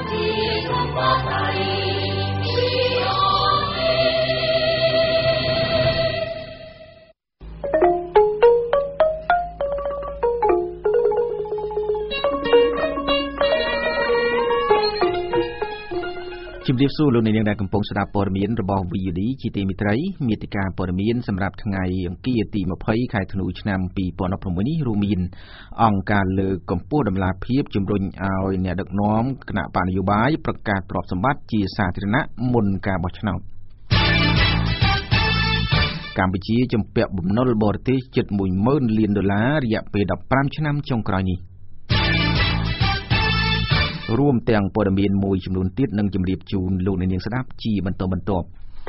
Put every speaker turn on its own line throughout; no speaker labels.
ជំរាបសួរលោកអ្នកនាងដែលកំពុងស្ដាប់ព័ត៌មានរបស់ VOD ជាទីមេត្រីមាតិកាព័ត៌មានសម្រាប់ថ្ងៃអង្គារទី20ខែធ្នូឆ្នាំ2016នេះរួមមានអង្គការលើកកម្ពស់តម្លាភាពជំរុញឲ្យអ្នកដឹកនាំគណៈបកនយោបាយប្រកាសទ្រព្យសម្បត្តិជាសាធារណៈមុនការបោះឆ្នោតកម្ពុជាជំពាក់បំណុលបរទេសជិត $10,000 លានរយៈពេល15ឆ្នាំចុងក្រោយនេះរួមទាំងព័ត៌មានមួយចំនួនទៀតនឹងជម្រាបជូនលោកអ្នកនាងស្ដាប់ជាបន្តបន្ទាប់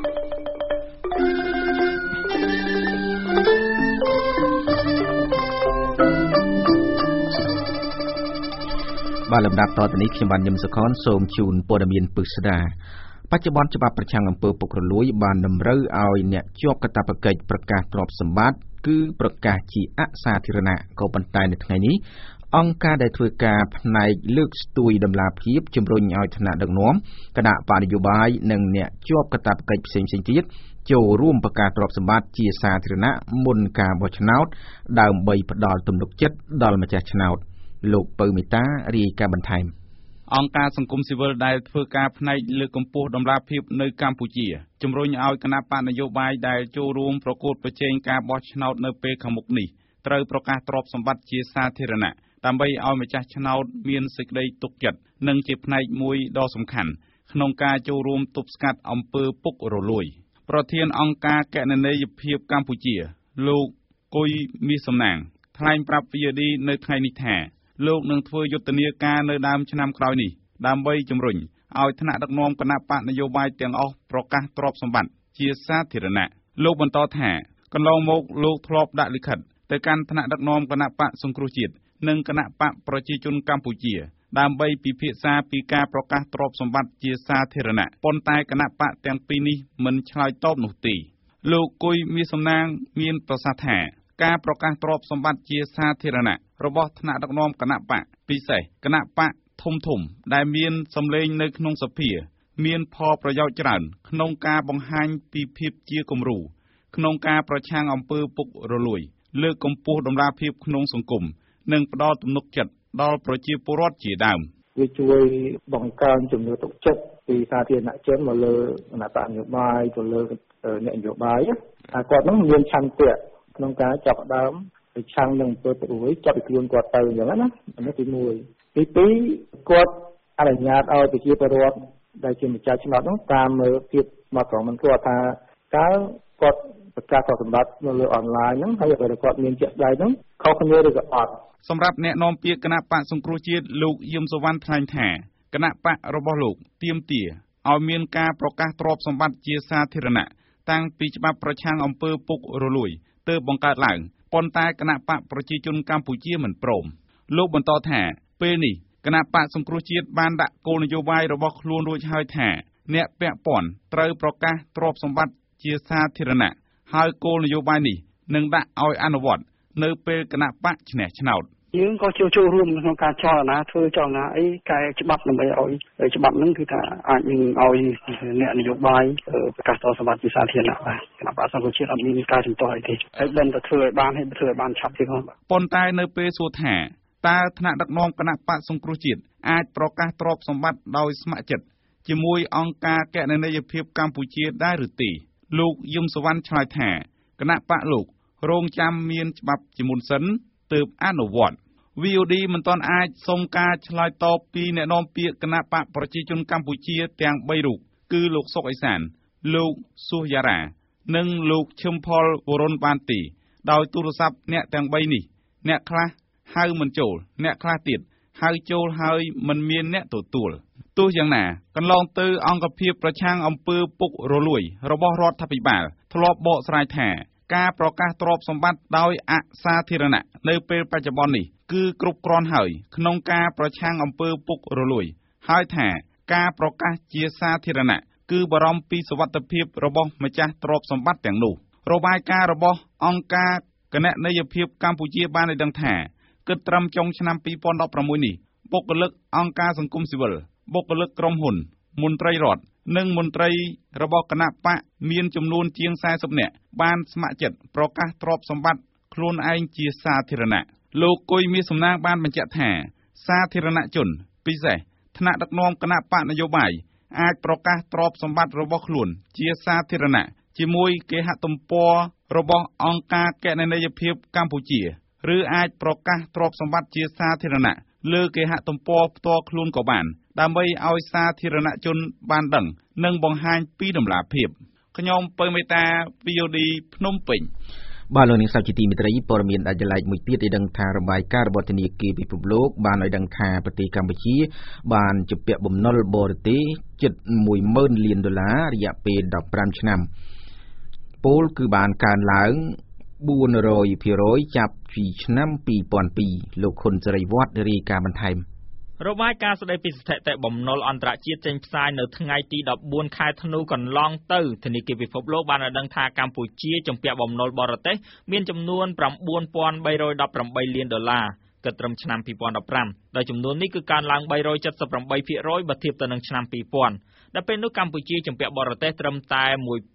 បាទលំដាប់តទៅនេះខ្ញុំបានញឹមសុខនសូមជូនព័ត៌មានពិស្ដាបច្ចុប្បន្នច្បាប់ប្រឆាំងអំពើពុករលួយបានតម្រូវឲ្យអ្នកជាប់កាតព្វកិច្ចប្រកាសទ្រព្យសម្បត្តិគឺប្រកាសជាអសាធារណៈក៏ប៉ុន្តែនៅថ្ងៃនេះអង្គការដែលធ្វើការផ្នែកលើកស្ទួយតម្លាភាពជំរុញឲ្យថ្នាក់ដឹកនាំគណៈបកនយោបាយនិងអ្នកជាប់កាតព្វកិច្ចផ្សេងៗទៀតចូលរួមប្រកាសទ្រព្យសម្បត្តិជាសាធារណៈមុនការបោះឆ្នោតដើម្បីផ្ដល់ទំនុកចិត្តដល់ម្ចាស់ឆ្នោតលោកពៅមេតារាយការណ៍បន្ថែម
អង្គការសង្គមស៊ីវិលដែលធ្វើការផ្នែកលើកកម្ពស់តម្លាភាពនៅកម្ពុជាជំរុញឲ្យគណៈបកនយោបាយដែលចូលរួមប្រកួតប្រជែងការបោះឆ្នោតនៅពេលខាងមុខនេះត្រូវប្រកាសទ្រព្យសម្បត្តិជាសាធារណៈដើម្បីឲ្យម្ចាស់ឆ្នោតមានសេចក្តីទុកចិត្តនិងជាផ្នែកមួយដ៏សំខាន់ក្នុងការចូលរួមទប់ស្កាត់អំពើពុករលួយប្រធានអង្គការគណនេយ្យភាពកម្ពុជាលោកគុយមាសសំណាងថ្លែងប្រាប់ VOD នៅថ្ងៃនេះថាលោកនឹងធ្វើយុទ្ធនាការនៅដើមឆ្នាំក្រោយនេះដើម្បីជំរុញឲ្យថ្នាក់ដឹកនាំគណៈបកនយោបាយទាំងអស់ប្រកាសទ្រព្យសម្បត្តិជាសាធារណៈលោកបន្តថាកន្លងមកលោកធ្លាប់ដាក់លិខិតទៅកាន់ថ្នាក់ដឹកនាំគណៈបកសង្គ្រោះជាតិនិងគណៈបកប្រជាជនកម្ពុជាដើម្បីពិភាក្សាពីការប្រកាសទ្រព្យសម្បត្តិជាសាធារណៈប៉ុន្តែគណៈបកទាំងពីរនេះមិនឆ្លើយតបនោះទេលោកគុយមាសសំណាងមានប្រសាសន៍ថាការប្រកាសទ្រព្យសម្បត្តិជាសាធារណៈរបស់ថ្នាក់ដឹកនាំគណៈបកពិសេសគណៈបកធំដែលមានសម្លេងនៅក្នុងសភាមានផលប្រយោជន៍ច្រើនក្នុងការបង្ហាញពីភាពជាគំរូក្នុងការប្រឆាំងអំពើពុករលួយលើកកម្ពស់តម្លាភាពក្នុងសង្គមនិងផ្ដល់ទំនុកចិត្តដល់ប្រជាពលរដ្ឋជាដើម
វាជួយបង្កើនជំនឿទុកចិត្តពីសាធារណជនមកលើគណៈបកនយោបាយទៅលើអ្នកនយោបាយថាគាត់នឹងមានឆន្ទៈក្នុងការចាប់ផ្ដើមប្រឆាំងនឹងអំពើពុករលួយចាប់ពីខ្លួនគាត់ទៅអញ្ចឹងណានេះទី1ទី2គាត់អនុញ្ញាតឲ្យប្រជាពលរដ្ឋដែលជាម្ចាស់ឆ្នោតនោះតាមមើលភាពមកក្រុមមិនគាត់ថាតើគាត់ប្រកាសទ្រព្យសម្បត្តិនៅលើអនឡាញហ្នឹងហើយបើគាត់មានជាក់ស្ដែងហ្នឹងខុសគ្នាឬក៏អត់
សម្រាប់អ្នកនាំពាក្យគណៈបកសង្គ្រោះជាតិលោកយឹមសុវណ្ណថ្លែងថាគណៈបករបស់លោកទាមទារឲ្យមានការប្រកាសទ្រព្យសម្បត្តិជាសាធារណៈតាំងពីច្បាប់ប្រឆាំងអំពើពុករលួយទើបបង្កើតឡើងប៉ុន្តែគណៈបកប្រជាជនកម្ពុជាមិនព្រមលោកបន្តថាពេលនេះគណៈបកសង្គ្រោះជាតិបានដាក់គោលនយោបាយរបស់ខ្លួនរួចហើយថាអ្នកពាក់ព័ន្ធត្រូវប្រកាសទ្រព្យសម្បត្តិជាសាធារណៈហើយគោលនយោបាយនេះនឹងដាក់ឲ្យអនុវត្តនៅពេលគណៈបកឈ្នះឆ្នោត
យើងក៏ចូលរួមក្នុងការចលនាធ្វើចលនាអីកែច្បាប់ដើម្បីឲ្យច្បាប់ហ្នឹងគឺថាអាចនឹងឲ្យអ្នកនយោបាយប្រកាសទ្រព្យសម្បត្តិជាសាធារណៈបាទគណៈបកសង្គ្រោះជាតិអត់មានការជំទាស់អីទេហើយដឹងតែធ្វើឲ្យបានហើយធ្វើឲ្យបានឆាប់ទៀតផង
ប៉ុន្តែនៅពេលសួរថាតើថ្នាក់ដឹកនាំគណៈបកសង្គ្រោះជាតិអាចប្រកាសទ្រព្យសម្បត្តិដោយស្ម័គ្រចិត្តជាមួយអង្គការគណនេយ្យភាពកម្ពុជាដែរឬទេលោកយឹមសុវណ្ណឆ្លើយថាគណៈបកលោករងចាំមានច្បាប់ជាមុនសិនទើបអនុវត្ត VOD មិនទាន់អាចសុំការឆ្លើយតបពីអ្នកនាំពាក្យគណៈបកប្រជាជនកម្ពុជាទាំង3រូបគឺលោកសុកអេសានលោកសុសយ៉ារ៉ានិងលោកឈឹមផលវរុនបានទេដោយទូរស័ព្ទអ្នកទាំង3នេះអ្នកខ្លះហៅមិនចូលអ្នកខ្លះទៀតហៅចូលហើយមិនមានអ្នកទទួលទោះយ៉ាងណាកន្លងទៅអង្គភាពប្រឆាំងអំពើពុករលួយរបស់រដ្ឋាភិបាលធ្លាប់បកស្រាយថាការប្រកាសទ្រព្យសម្បត្តិដោយអសាធារណៈនៅពេលបច្ចុប្បន្ននេះគឺគ្រប់គ្រាន់ហើយក្នុងការប្រឆាំងអំពើពុករលួយហើយថាការប្រកាសជាសាធារណៈគឺបារម្ភពីសុវត្ថិភាពរបស់ម្ចាស់ទ្រព្យសម្បត្តិទាំងនោះរបាយការណ៍របស់អង្គការគណនេយ្យភាពកម្ពុជាបានឲ្យដឹងថាគិតត្រឹមចុងឆ្នាំ2016នេះបុគ្គលិកអង្គការសង្គមស៊ីវិលបុគ្គលិកក្រុមហ៊ុនមន្ត្រីរដ្ឋនិងមន្ត្រីរបស់គណៈបកមានចំនួនជាង40នាក់បានស្ម័គ្រចិត្តប្រកាសទ្រព្យសម្បត្តិខ្លួនឯងជាសាធារណៈលោកគុយមានសំណាងបានបញ្ជាក់ថាសាធារណជនពិសេសថ្នាក់ដឹកនាំគណៈបកនយោបាយអាចប្រកាសទ្រព្យសម្បត្តិរបស់ខ្លួនជាសាធារណៈជាមួយគេហទំព័ររបស់អង្គការគណនេយ្យភាពកម្ពុជាឬអាចប្រកាសទ្រព្យសម្បត្តិជាសាធារណៈលើគេហទំព័រផ្ទាល់ខ្លួនក៏បានដើម្បីឲ្យសាធារណជនបានដឹងនិងបង្ហាញពីតម្លាភាពខ្ញុំពៅមេតា VOD ភ្នំពេញ
បាទលោកនាងសាជាទីមេត្រីព័ត៌មានដាច់ដライមួយទៀតឲ្យដឹងថារបាយការណ៍របស់ធនាគារពិភពលោកបានឲ្យដឹងថាប្រទេសកម្ពុជាបានជំពាក់បំណុលបរទេសជិត $10,000 លានរយៈពេល15ឆ្នាំពលគឺបានកើនឡើង400% ចាប់ពីឆ្នាំ2002លោកខុនសេរីវត្តរាយការណ៍បន្ថែម
របាយការណ៍ស្តីពីស្ថិតិបំណុលអន្តរជាតិចេញផ្សាយនៅថ្ងៃទី14ខែធ្នូកន្លងទៅធនាគារពិភពលោកបានឲ្យដឹងថាកម្ពុជាជំពាក់បំណុលបរទេសមានចំនួន$9,318 លានគិតត្រឹមឆ្នាំ2015ដោយចំនួននេះគឺកើនឡើង 378% បើធៀបទៅនឹងឆ្នាំ2000ដែលពេលនោះកម្ពុជាជំពាក់បរទេសត្រឹមតែ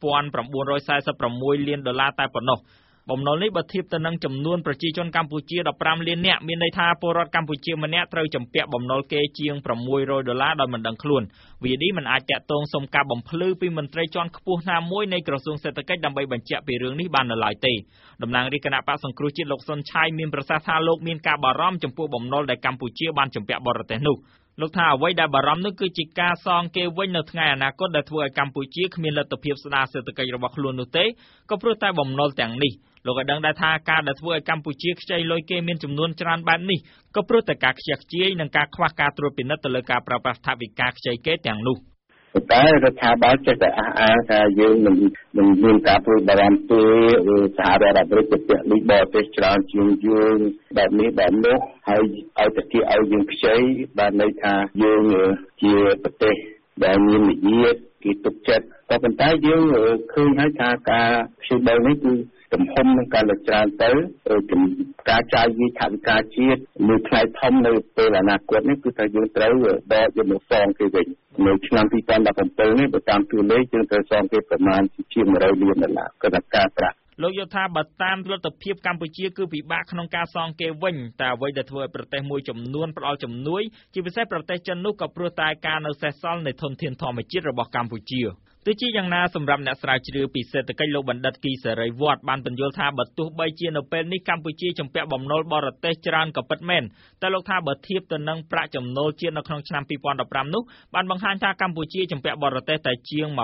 $1,946 លានតែប៉ុណ្ណោះបំណុលនេះបើធៀបទៅនឹងចំនួនប្រជាជនកម្ពុជា15លាននាក់មានន័យថាពលរដ្ឋកម្ពុជាម្នាក់ត្រូវជំពាក់បំណុលគេជាង$600ដោយមិនដឹងខ្លួនVDមិនអាចតាក់ទងសុំការបំភ្លឺពីមន្ត្រីជាន់ខ្ពស់ណាមួយនៃក្រសួងសេដ្ឋកិច្ចដើម្បីបញ្ជាក់ពីរឿងនេះបាននៅឡើយទេតំណាងរាជគណៈបក្សសង្គ្រោះជាតិលោកសុនឆៃមានប្រសាសន៍ថាលោកមានការបារម្ភចំពោះបំណុលដែលកម្ពុជាបានជំពាក់បរទេសនោះលោកថាអ្វីដែលបារម្ភនោះគឺជាការសងគេវិញនៅថ្ងៃអនាគតដែលធ្វើឲ្យកម្ពុជាគ្មានលទ្ធភាពស្ដារសេដ្ឋកិច្ចរបស់ខ្លួននោះទេក៏ព្រោះតែបំណុលទាំងនេះលោកឲ្យដឹងដែរថាការដែលធ្វើឲ្យកម្ពុជាខ្ចីលុយគេមានចំនួនច្រើនបែបនេះក៏ព្រោះតែការខ្ជះខ្ជាយនិងការខ្វះការត្រួតពិនិត្យទៅលើការប្រើប្រាស់ថវិកាខ្ចីគេទាំងនោះ
តែរដ្ឋាភិបាលចេះតែអះអាងថាយើងមិនមានការព្រួយបារម្ភទេសហរដ្ឋអាមេរិកទៅពាក់លុយបរទេសច្រើនជាងយើងបែបនេះបែបនោះហើយឲ្យតែគេឲ្យយើងខ្ចីបានន័យថាយើងជាប្រទេសដែលមានវិជាគេទុកចិត្តក៏ប៉ុន្តែយើងឃើញហើយថាការខ្ចីបែបនេះគឺទំហំនឹងការលើកច្រើនទៅការចាយវាយថវិកាជាតិមួយផ្នែកធំនៅពេលអនាគតនេះគឺថាយើងត្រូវដកយកមកសងគេវិញនៅឆ្នាំ2017នេះបើតាមតួលេខយើងត្រូវសងគេប្រមាណជា$100 លានគឺថាការប្រាក់
លោកយល់ថាបើតាមលទ្ធភាពកម្ពុជាគឺពិបាកក្នុងការសងគេវិញតែអ្វីដែលធ្វើឲ្យប្រទេសមួយចំនួនផ្ដល់ជំនួយជាពិសេសប្រទេសចិននោះក៏ព្រោះតែការនៅសេសសល់នៃធនធានធម្មជាតិរបស់កម្ពុជាទោះជាយ៉ាងណាសម្រាប់អ្នកស្រាវជ្រាវពីសេដ្ឋកិច្ចលោកបណ្ឌិតគីសេរីវត្តបានបញ្យល់ថាបើទោះបីជានៅពេលនេះកម្ពុជាជំពាក់បំណុលបរទេសច្រើនក៏ពិតមែនតែលោកថាបើធៀបទៅនឹងប្រាក់ចំណូលជាតិនៅក្នុងឆ្នាំ2015នោះបានបង្ហាញថាកម្ពុជាជំពាក់បរទេសតែជាង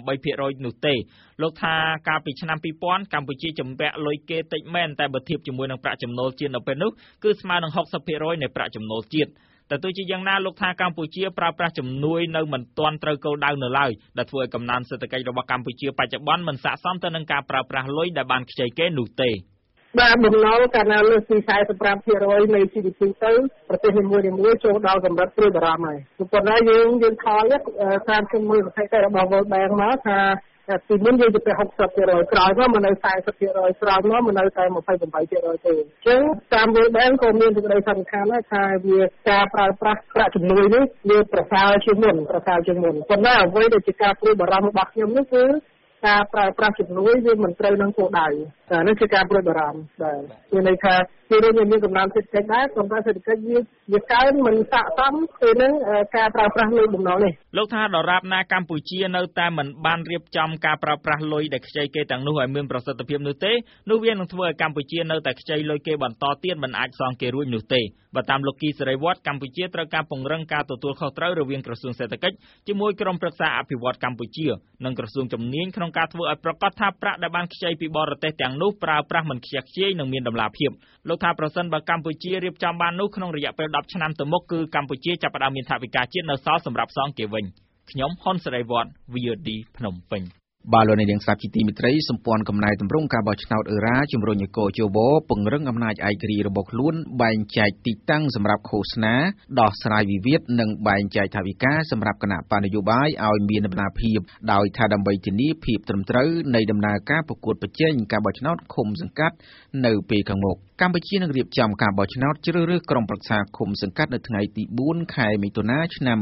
28% នោះទេលោកថាកាលពីឆ្នាំ2000កម្ពុជាជំពាក់លុយគេតិចមែនតែបើធៀបជាមួយនឹងប្រាក់ចំណូលជាតិនៅពេលនោះគឺស្មើនឹង 60% នៃប្រាក់ចំណូលជាតិតែទោះជាយ៉ាងណាលោកថាកម្ពុជាប្រើប្រាស់ជំនួយនៅមិនទាន់ត្រូវគោលដៅនៅឡើយដែលធ្វើឲ្យកំណើនសេដ្ឋកិច្ចរបស់កម្ពុជាបច្ចុប្បន្នមិនស័ក្តិសមទៅនឹងការប្រើប្រាស់លុយដែលបានខ្ចីគេនោះទេ
បាទបំណុលកាលណាលើសពី 45% នៃ GDP ទៅប្រទេសនីមួយៗចូលដល់កម្រិតព្រួយបារម្ភហើយប៉ុន្តែយើងថយតាមជំនួយប្រទេសរបស់ World Bank មកថាពីមុនយើងទៅ 60% ក្រោយមកនៅ 40% ក្រោយមកនៅតែ 28% ទេអញ្ចឹងតាម World Bank ក៏មានសេចក្តីសន្និដ្ឋានដែរថាវាការប្រើប្រាស់ប្រាក់ជំនួយនេះវាប្រសើរជាងមុនប៉ុន្តែអ្វីដែលជាការព្រួយបារម្ភរបស់ខ្ញុំនេះគឺការប្រើប្រាស់ជំនួយវាមិនត្រូវនឹងគោលដៅនេះគឺការព្រួយបារម្ភដែរមានន័យថាគឺយើងមានកំណើនសេដ្ឋកិច្ចដែរប៉ុន្តែសេដ្ឋកិច្ចវាកើនមិនស័ក្តិសមទៅនឹងការប្រើប្រាស់លុយបំណុលនេះ
លោកថាដរាបណាកម្ពុជានៅតែមិនបានរៀបចំការប្រើប្រាស់លុយដែលខ្ចីគេទាំងនោះឲ្យមានប្រសិទ្ធភាពនោះទេនោះវានឹងធ្វើឲ្យកម្ពុជានៅតែខ្ចីលុយគេបន្តទៀតមិនអាចសងគេរួចនោះទេបើតាមលោកគីសេរីវត្តកម្ពុជាត្រូវការពង្រឹងការទទួលខុសត្រូវរវាងក្រសួងសេដ្ឋកិច្ចជាមួយក្រុមប្រឹក្សាអភិវឌ្ឍន៍កម្ពុជានិងក្រសួងជំនាញក្នុងការធ្វើឲ្យប្រកាសថាប្រាក់ដែលបានខ្ចីពីបរទេសទាំងនោះប្រើប្រាស់មិនខ្ជះខ្ជាយនិងមានតម្លាភាពលោកថាប្រសិនបើកម្ពុជារៀបចំបាននោះក្នុងរយៈពេល10ឆ្នាំទៅមុខគឺកម្ពុជាចាប់ផ្ដើមមានថវិកាជាតិនៅសល់សម្រាប់សងគេវិញខ្ញុំហ៊ុនសេរីវត្ត VOD ភ្នំពេញ
បាទលោកនាងស្ដាប់ជីទីមិត្តរីសម្ព័ន្ធកំណែតម្រង់ការបោះឆ្នោតអឺរ៉ាជំរុញឲ្យកោជបពង្រឹងអំណាចឯករាជ្យរបស់ខ្លួនបែងចែកទីតាំងសម្រាប់ឃោសនាដោះស្រាយវិវាទនិងបែងចែកថវិកាសម្រាប់គណៈបកនយោបាយឲ្យមានដំណាភាពដោយថាដើម្បីធានាភាពត្រឹមត្រូវនៃដំណើរការប្រកួតប្រជែងការបោះឆ្នោតឃុំសង្កាត់នៅពេលខាងមុខកម្ពុជានឹងរៀបចំការបោះឆ្នោតជ្រើសរើសក្រុមប្រឹក្សាឃុំសង្កាត់នៅថ្ងៃទី4ខែមិថុនាឆ្នាំ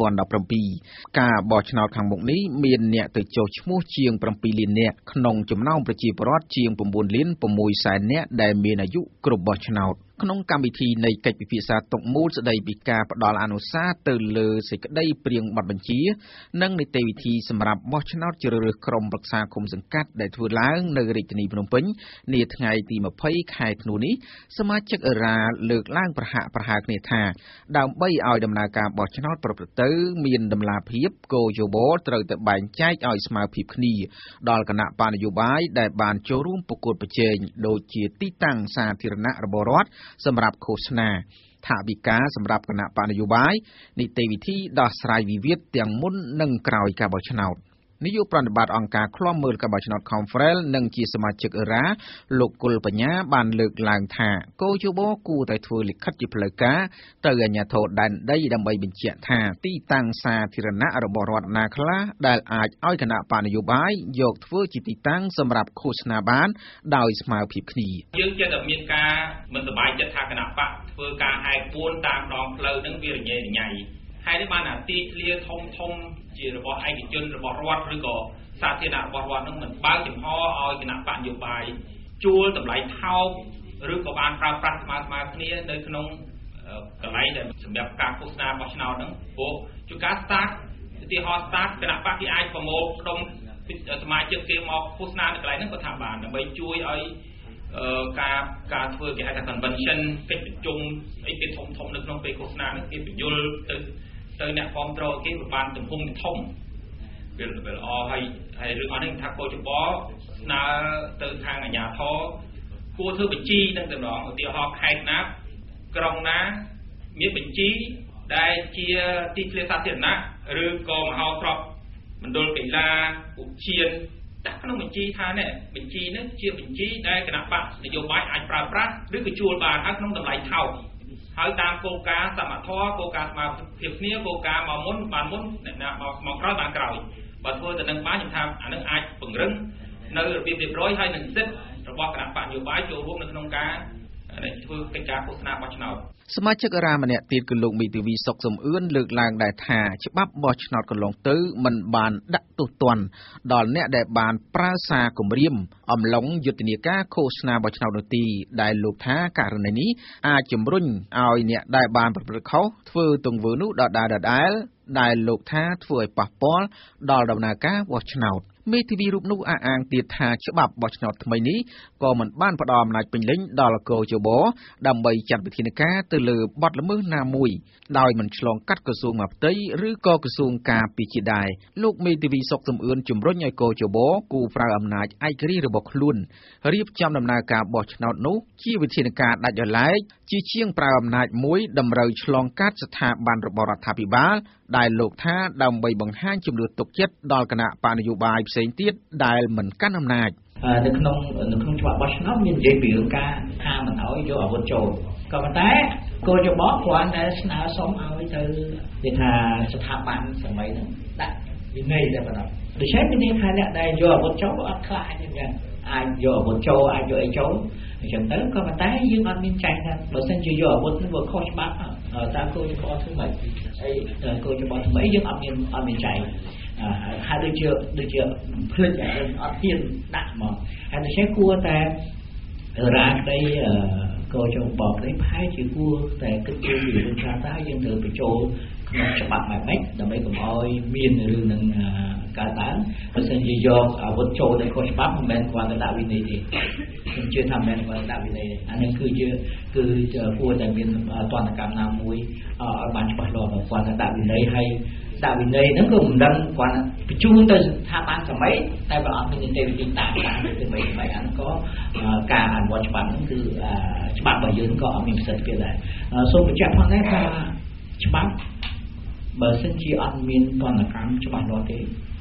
2017ការបោះឆ្នោតខាងមុខនេះមានអ្នកទៅចុះឈ្មោះជាង7លាននាក់ក្នុងចំណោមប្រជាពលរដ្ឋជាង9លាន6សែននាក់ដែលមានអាយុគ្រប់បោះឆ្នោតក្នុងកម្មវិធីនៃកិច្ចពិភាក្សាតុមូលស្ដីពីការផ្ដល់អនុសាសន៍ទៅលើសេចក្តីព្រាងប័ណ្ណបញ្ជានិងនីតិវិធីសម្រាប់បោះឆ្នោតជ្រើសរើសក្រុមប្រឹក្សាឃុំសង្កាត់ដែលធ្វើឡើងនៅរាជធានីភ្នំពេញនាថ្ងៃទី20ខែធ្នូនេះសមាជិកអឺរ៉ាលើកឡើងប្រហាក់ប្រហែលគ្នាថាដើម្បីឲ្យដំណើរការបោះឆ្នោតប្រព្រឹត្តទៅមានតម្លាភាពគោលយោបល់ត្រូវតែបែងចែកឲ្យស្មើភាពគ្នាដល់គណៈបកនយោបាយដែលបានចូលរួមប្រកួតប្រជែងដូចជាទីតាំងសាធារណៈរបស់រដ្ឋសម្រាប់ឃោសនាថវិកាសម្រាប់គណៈបកនយោបាយនីតិវិធីដោះស្រាយវិវាទទាំងមុននិងក្រោយការបោះឆ្នោតនាយកប្រតិបត្តិអង្គការឃ្លាំមើលការបោះឆ្នោត Conference និងជាសមាជិកអឺរ៉ាលោកគុលបញ្ញាបានលើកឡើងថាគោលយោបល់គួរតែធ្វើលិខិតជាផ្លូវការទៅអាជ្ញាធរដែនដីដើម្បីបញ្ជាក់ថាទីតាំងសាធារណៈរបស់រដ្ឋណាខ្លះដែលអាចឲ្យគណៈបកនយោបាយយកធ្វើជាទីតាំងសម្រាប់ឃោសនាបានដោយស្មើភាពគ្នា
យើងចេះតែមានការមិនសប្បាយចិត្តថាគណៈបកធ្វើការហែកពួនតាមដងផ្លូវនឹងវារញ៉េរញ៉ៃហើយនេះបានអាទីធ្លាធំជារបស់ឯកជនរបស់រដ្ឋឬក៏សាធារណៈរបស់រដ្ឋនឹងមិនបើកចំហឲ្យគណៈបកនយោបាយជួលតម្លៃថោកឬក៏បានប្រើប្រាស់ស្មើគ្នានៅក្នុងកន្លែងដែលសម្រាប់ការឃោសនាបោះឆ្នោតហ្នឹងព្រោះជួនកាល start ឧទាហរណ៍ start គណៈបកគេអាចប្រមូលក្រុមសមាជិកគេមកឃោសនានៅកន្លែងហ្នឹងក៏ថាបានដើម្បីជួយឲ្យការធ្វើគេហៅថា convention កិច្ចប្រជុំអីគេធំនៅក្នុងពេលឃោសនាហ្នឹងគេបញ្យល់ទៅអ្នកគ្រប់គ្រងគេបានទំហំធំវាល្អហើយរឿងអស់នេះថាកោចបស្នើទៅខាងអាជ្ញាធរគួរធ្វើបញ្ជីនឹងតែម្ដងឧទាហរណ៍ខេត្តណាក្រុងណាមានបញ្ជីដែលជាទីធ្លាសាធារណៈឬក៏មហោស្រពមណ្ឌលកីឡាឧទ្យានដាក់ក្នុងបញ្ជីថានេះបញ្ជីនេះជាបញ្ជីដែលគណៈបកនយោបាយអាចប្រើប្រាស់ឬក៏ជួលបានហើយក្នុងតម្លៃថោកហើយតាមគោលការណ៍សមត្ថភាពគោលការណ៍ស្មារតីគ្នាគោលការណ៍មកមុនបានមុនអ្នកណាមកក្រោយបានក្រោយបើធ្វើទៅនឹងបានខ្ញុំថាអានឹងអាចពង្រឹងនៅរបៀបរៀបរយហើយនឹងសិទ្ធិរបស់គណៈបកនយោបាយចូលរួមនៅក្នុងការធ្វើកិច្ចការឃោសនាបោះឆ្នោត
សមាជិករ៉ាម្នាក់ទៀតគឺលោកមីធីវីសុកសំអឿនលើកឡើងដែរថាច្បាប់បោះឆ្នោតកន្លងទៅមិនបានដាក់ទោសទណ្ឌដល់អ្នកដែលបានប្រើសារគំរាមអំឡុងយុទ្ធនាការឃោសនាបោះឆ្នោតនោះទេដែលលោកថាករណីនេះអាចជំរុញឲ្យអ្នកដែលបានប្រព្រឹត្តខុសធ្វើទង្វើនោះដដែលដែលលោកថាធ្វើឲ្យប៉ះពាល់ដល់ដំណើរការបោះឆ្នោតមេធាវីរូបនោះអះអាងទៀតថាច្បាប់បោះឆ្នោតថ្មីនេះក៏មិនបានផ្ដល់អំណាចពេញលេញដល់កោជបដើម្បីចាត់វិធានការទៅលើបទល្មើសណាមួយដោយមិនឆ្លងកាត់ក្រសួងមហាផ្ទៃឬក៏ក្រសួងការពារជាតិដែរលោកមេធាវីសុកសំអឿនជំរុញឲ្យកោជបគូប្រើអំណាចឯករាជ្យរបស់ខ្លួនរៀបចំដំណើរការបោះឆ្នោតនោះជាវិធានការដាច់ដោយឡែកជាជាងប្រើអំណាចមួយតម្រូវឆ្លងកាត់ស្ថាប័នរបស់រដ្ឋាភិបាលដែលលោកថាដើម្បីបង្ហាញជំនឿទុកចិត្តដល់គណៈបកនយោបាយផ្សេងទៀតដែលមិនកាន់អំណាច
នៅក្នុងច្បាប់បោះឆ្នោតមាននិយាយពីរឿងការថាមិនឲ្យយកអាវុធចូលក៏ប៉ុន្តែគោលយោបល់គ្រាន់តែស្នើសុំឲ្យទៅគេថាស្ថាប័នសម័យហ្នឹងដាក់វិន័យតែប៉ុណ្ណោះដូច្នេះមានន័យថាអ្នកដែលយកអាវុធចូលអត់ខ្លាចទេចឹងអាចយកអាវុធចូលអាចយកអីចូលអញ្ចឹងទៅក៏ប៉ុន្តែយើងអត់មានចែកថាបើសិនជាយកអាវុធហ្នឹងវាខុសច្បាប់តើគោលយោបល់ធ្វើម៉េចហើយគោលយោបល់ថ្មីយើងអត់មានចែកហើយដូចជាភ្លេចអត់ហ៊ានដាក់មកហើយដូច្នេះគួរតែរ៉ាក្តីកោជបបនេះប្រហែលជាគួរតែគិតពីរឿងខ្លះតើយើងត្រូវបញ្ចូលក្នុងច្បាប់ម៉េចដើម្បីកុំឲ្យមានរឿងនឹងកើតឡើងបើសិនជាយកអាវុធចូលទៅខុសច្បាប់មិនមែនគ្រាន់តែដាក់វិន័យទេខ្ញុំជឿថាមិនមែនគ្រាន់តែដាក់វិន័យទេអានេះគឺគួរតែមានទណ្ឌកម្មណាមួយឲ្យបានច្បាស់លាស់គ្រាន់តែដាក់វិន័យហើយដាក់វិន័យហ្នឹងក៏មិនដឹងគ្រាន់តែបញ្ជូនទៅស្ថាប័នសម័យតែបើអត់មាននីតិវិធីតាមទៅមិនអានក៏ការអនុវត្តច្បាប់ហ្នឹងគឺច្បាប់របស់យើងក៏អត់មានប្រសិទ្ធភាពដែរសូមបញ្ជាក់ផងដែរថាច្បាប់បើសិនជាអត់មានទណ្ឌកម្មច្បាស់លាស់ទេ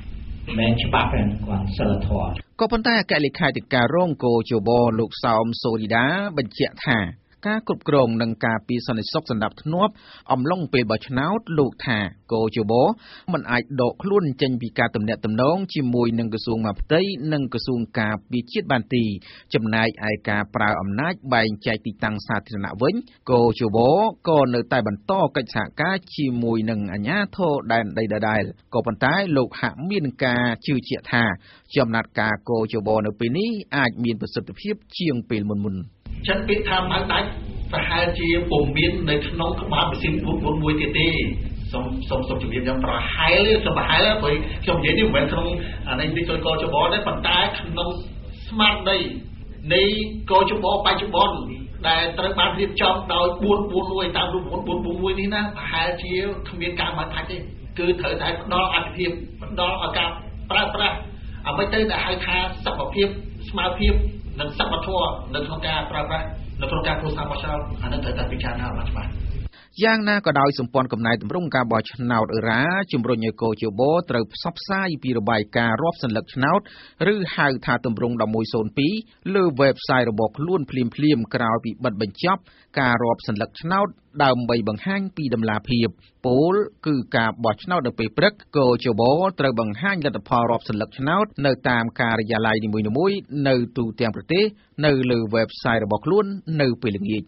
menច្បាប់គាត់សិលធម៌
ក៏ប៉ុន្តែអគ្គលេខាធិការរងគោជបលោកសោមសូរីដាបញ្ជាក់ថាការគ្រប់គ្រងនិងការពីសន្តិសុខសណ្ដាប់ធ្នាប់អំឡុងពេលបោះឆ្នោតលោកថាគោជបមិនអាចដកខ្លួនចេញពីការទំនាក់ទំនងជាមួយនឹងក្រសួងមហាផ្ទៃនិងក្រសួងការពារជាតិបានទីចំណែកឯការប្រើអំណាចបែងចែកទីតាំងសាធារណៈវិញគោជបក៏នៅតែបន្តកិច្ចសហការជាមួយនឹងអាជ្ញាធរដែនដីដដែលក៏ប៉ុន្តែលោកហាក់មានការជឿជាក់ថាចំណាត់ការគោជបនៅពេលនេះអាចមានប្រសិទ្ធភាពជាងពេលមុន
ចិត្តពាក្យថាម៉ៅដាច់ប្រហែលជាពុំមាននៅក្នុងក្បាលម៉ាស៊ីន441ទៀតទេសូមជំរាបយ៉ាងប្រហែលព្រោះខ្ញុំនិយាយនេះមិនមែនក្នុងនៃទីចូលកោជបទេប៉ុន្តែក្នុងស្មារតីនៃកោជបបច្ចុប្បន្នដែលត្រូវបានរៀបចំដោយ441តាមរូបមន្ត441នេះណាប្រហែលជាគ្មានការមកថាច់ទេគឺត្រូវតែផ្ដល់អត្ថភាពផ្ដល់ឱកាសប្រើប្រាស់អ្វីទៅដែលហៅថាសកម្មភាពស្មារតីនិងសកម្មធម៌នៅក្នុងការប្រើប្រាស់នៅក្នុងការធ្វើសារបោះឆ្នោតអានឹងត្រូវតែពិចារណាឲ្យបានច្បាស់
យ៉ាងណាក៏ដោយសម្ព័ន្ធកំណែតម្រង់ការបោះឆ្នោតអឺរ៉ាជំរុញឲ្យកោជបត្រូវផ្សព្វផ្សាយពីរបាយការណ៍រាប់សន្លឹកឆ្នោតឬហៅថាតម្រង់1102លើ website របស់ខ្លួនភ្លាមក្រោយពីបិទបញ្ចប់ការរាប់សន្លឹកឆ្នោតដើម្បីបង្ហាញពីតម្លាភាពពោលគឺការបោះឆ្នោតនៅពេលព្រឹកកោជបត្រូវបង្ហាញលទ្ធផលរាប់សន្លឹកឆ្នោតនៅតាមការិយាល័យនីមួយៗនៅទូទាំងប្រទេសនៅលើ website របស់ខ្លួននៅពេលល្ងាច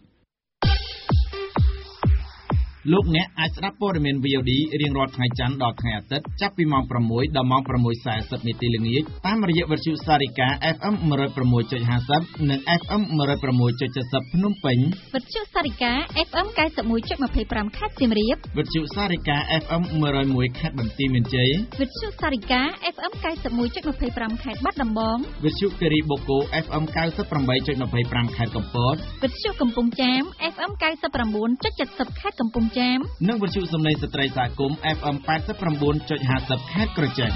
លោកអ្នកអាចស្ដាប់ព័ត៌មាន VOD រៀងរាល់ថ្ងៃច័ន្ទដល់ថ្ងៃអាទិត្យចាប់ពីម៉ោង 6 ដល់ម៉ោង 6:40 នាទីល្ងាចតាមរយៈវិទ្យុសារិកា FM 106.50 និង FM 106.70 ភ្នំពេញ
វិទ្យុសារិកា FM 91.25 ខេត្តសៀមរាប
វិទ្យុសារិកា FM 101 ខេត្តបន្ទាយមានជ័យ
វិទ្យុសារិកា FM 91.25 ខេត្តបាត់ដំបង
វិទ្យុគិរីបូកូ FM 98.25 ខេត្តកំពត
វិទ្យុកំពង់ចាម FM 99.70 ខេត្តកំពង់ចាម
និងវិទ្យុសំឡេងស្ត្រីសហគមន៍ FM 89.50 ខេត្តក្រចេះ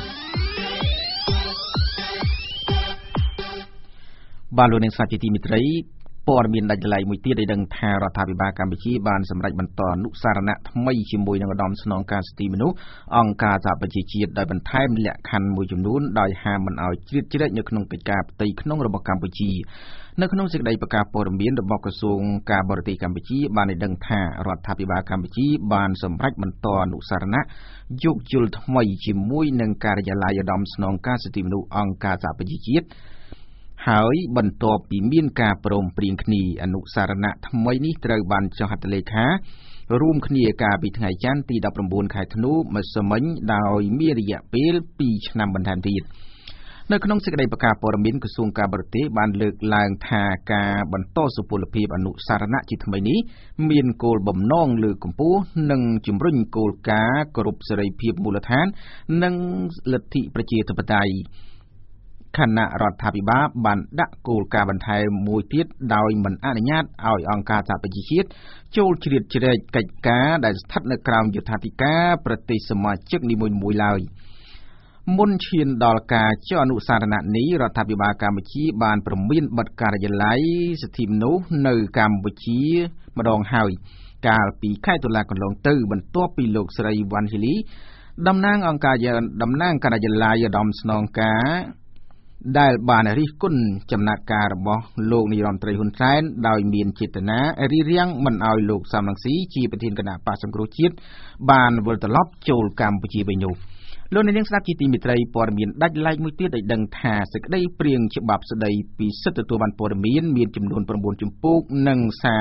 បាទលោកអ្នកសាជាទីមេត្រីព័ត៌មានដាច់ដライមួយទៀតឲ្យដឹងថារដ្ឋាភិបាលកម្ពុជាបានសម្រេចបន្តអនុសារណៈថ្មីជាមួយនឹងឧត្តមស្នងការសិទ្ធិមនុស្សអង្គការសហប្រជាជាតិដោយបន្ថែមលក្ខខណ្ឌមួយចំនួនដោយហាមមិនឲ្យជ្រៀតជ្រែកនៅក្នុងកិច្ចការផ្ទៃក្នុងរបស់កម្ពុជានៅក្នុងសេចក្តីប្រកាសព័ត៌មានរបស់ក្រសួងការបរទេសកម្ពុជាបានឲ្យដឹងថារដ្ឋាភិបាលកម្ពុជាបានសម្រេចបន្តអនុសារណៈយោគយល់ថ្មីជាមួយនឹងការិយាល័យឧត្តមស្នងការសិទ្ធិមនុស្សអង្គការសហប្រជាជាតិហើយបន្ទាប់ពីមានការព្រមព្រៀងគ្នាអនុសារណៈថ្មីនេះត្រូវបានចុះហត្ថលេខារួមគ្នាកាលពីថ្ងៃច័ន្ទទី19ខែធ្នូម្សិលមិញដោយមានរយៈពេល2ឆ្នាំបន្ថែមទៀតនៅក្នុងសេចក្តីប្រកាសព័ត៌មានក្រសួងការបរទេសបានលើកឡើងថាការបន្តសុពលភាពអនុសារណៈជាថ្មីនេះមានគោលបំណងលើកកម្ពស់និងជំរុញគោលការណ៍គោរពសេរីភាពមូលដ្ឋាននិងលទ្ធិប្រជាធិបតេយ្យគណៈរដ្ឋាភិបាលបានដាក់គោលការណ៍បន្ថែមមួយទៀតដោយមិនអនុញ្ញាតឲ្យអង្គការសហប្រជាជាតិចូលជ្រៀតជ្រែកកិច្ចការដែលស្ថិតនៅក្រោមយុត្ថាធិការប្រទេសសមាជិកនីមួយៗឡើយមុនឈានដល់ការចុះអនុសារណៈនេះរដ្ឋាភិបាលកម្ពុជាបានព្រមានបិទការិយាល័យសិទ្ធិមនុស្សនៅកម្ពុជាម្ដងហើយកាលពីខែតុលាកន្លងទៅបន្ទាប់ពីលោកស្រីវ៉ាន់ហ៊ីលីតំណាងការិយាល័យឧត្តមស្នងការដែលបានរិះគន់ចំណាត់ការរបស់លោកនាយរដ្ឋមន្ត្រីហ៊ុនសែនដោយមានចេតនារារាំងមិនឲ្យលោកសំរងស៊ីជាប្រធានគណៈបក្សសង្គ្រោះជាតិបានវិលត្រឡប់ចូលកម្ពុជាវិញនោះលោកនាងស្ដាប់ជាទីមេត្រីព័ត៌មានដាច់ឡែកមួយទៀតឲ្យដឹងថាសេចក្តីព្រាងច្បាប់ស្តីពីសិទ្ធិទទួលបានព័ត៌មានមានចំនួន9ជំពូកនិង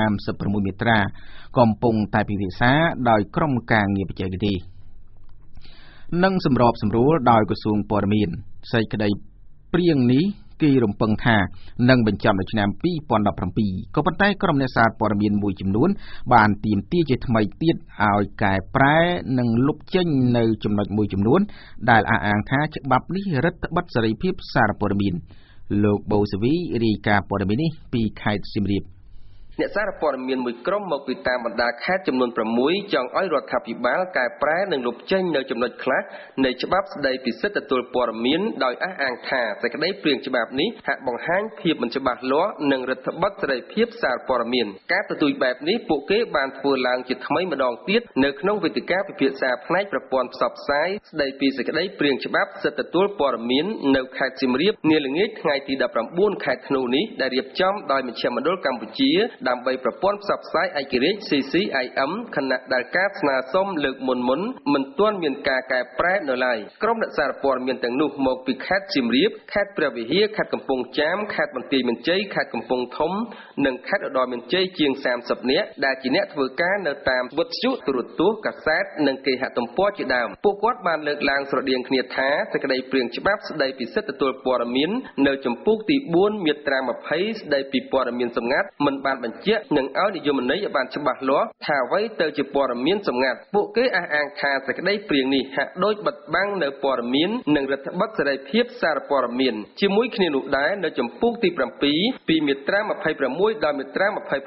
36មាត្រាកំពុងតែពិភាក្សាដោយក្រុមការងារបច្ចេកទេសនិងសម្របសម្រួលដោយក្រសួងព័ត៌មានសេចក្តីព្រៀងនេះគេរំពឹងថានឹងបញ្ចប់នៅឆ្នាំ2017ក៏ប៉ុន្តែក្រុមអ្នកសារព័ត៌មានមួយចំនួនបានទាមទារជាថ្មីទៀតឲ្យកែប្រែនិងលុបចេញនៅចំណុចមួយចំនួនដែលអះអាងថាច្បាប់នេះរឹតបន្តឹងសេរីភាពសារព័ត៌មានលោកបូសវីរាយការណ៍ព័ត៌មាននេះពីខេត្តសៀមរាប
អ្នកសារព័ត៌មានមួយក្រុមមកពីតាមបណ្ដាខេត្តចំនួន6ចង់ឲ្យរដ្ឋាភិបាលកែប្រែនិងលុបចេញនៅចំណុចខ្លះនៃច្បាប់ស្ដីពីសិទ្ធិទទួលព័ត៌មានដោយអះអាងថាសេចក្តីព្រាងច្បាប់នេះហាក់បង្ហាញភាពមិនច្បាស់លាស់និងរដ្ឋបတ်សេរីភាពសារព័ត៌មានការទទូចបែបនេះពួកគេបានធ្វើឡើងជាថ្មីម្ដងទៀតនៅក្នុងវេទិកាពិភាក្សាផ្នែកប្រព័ន្ធផ្សព្វផ្សាយស្ដីពីសេចក្តីព្រាងច្បាប់សិទ្ធិទទួលព័ត៌មាននៅខេត្តសៀមរាបនាល្ងាចថ្ងៃទី19ខែធ្នូនេះដែលរៀបចំដោយមជ្ឈមណ្ឌលកម្ពុជាដើម្បីប្រព័ន្ធផ្សព្វផ្សាយឯករាជ្យ CCIM ខណៈដែលការស្នើសុំលើកមុនមិនទាន់មានការកែប្រែនៅឡើយក្រុមអ្នកសារព័ត៌មានទាំងនោះមកពីខេត្តសៀមរាបខេត្តព្រះវិហារខេត្តកំពង់ចាមខេត្តបន្ទាយមានជ័យខេត្តកំពង់ធំនិងខេត្តឧត្តរមានជ័យជាង30នាក់ដែលជាអ្នកធ្វើការនៅតាមវិទ្យុទូរទស្សន៍កាសែតនិងគេហទំព័រជាដើមពួកគាត់បានលើកឡើងស្រដៀងគ្នាថាសេចក្តីព្រាងច្បាប់ស្តីពីសិទ្ធិទទួលព័ត៌មាននៅចំពោះទី4មាត្រា20ស្តីពីព័ត៌មានសម្ងាត់មិនបានបញ្ជាក់និងឲ្យនិយមន័យឲ្យបានច្បាស់លាស់ថាអ្វីទៅជាព័ត៌មានសម្ងាត់ពួកគេអះអាងថាសេចក្តីព្រាងនេះហាក់ដូចបិទបាំងនៅព័ត៌មាននិងរដ្ឋបတ်សេរីភាពសារព័ត៌មានជាមួយគ្នានោះដែរនៅចំពោះទី7ពីមាត្រា26ដល់មាត្រា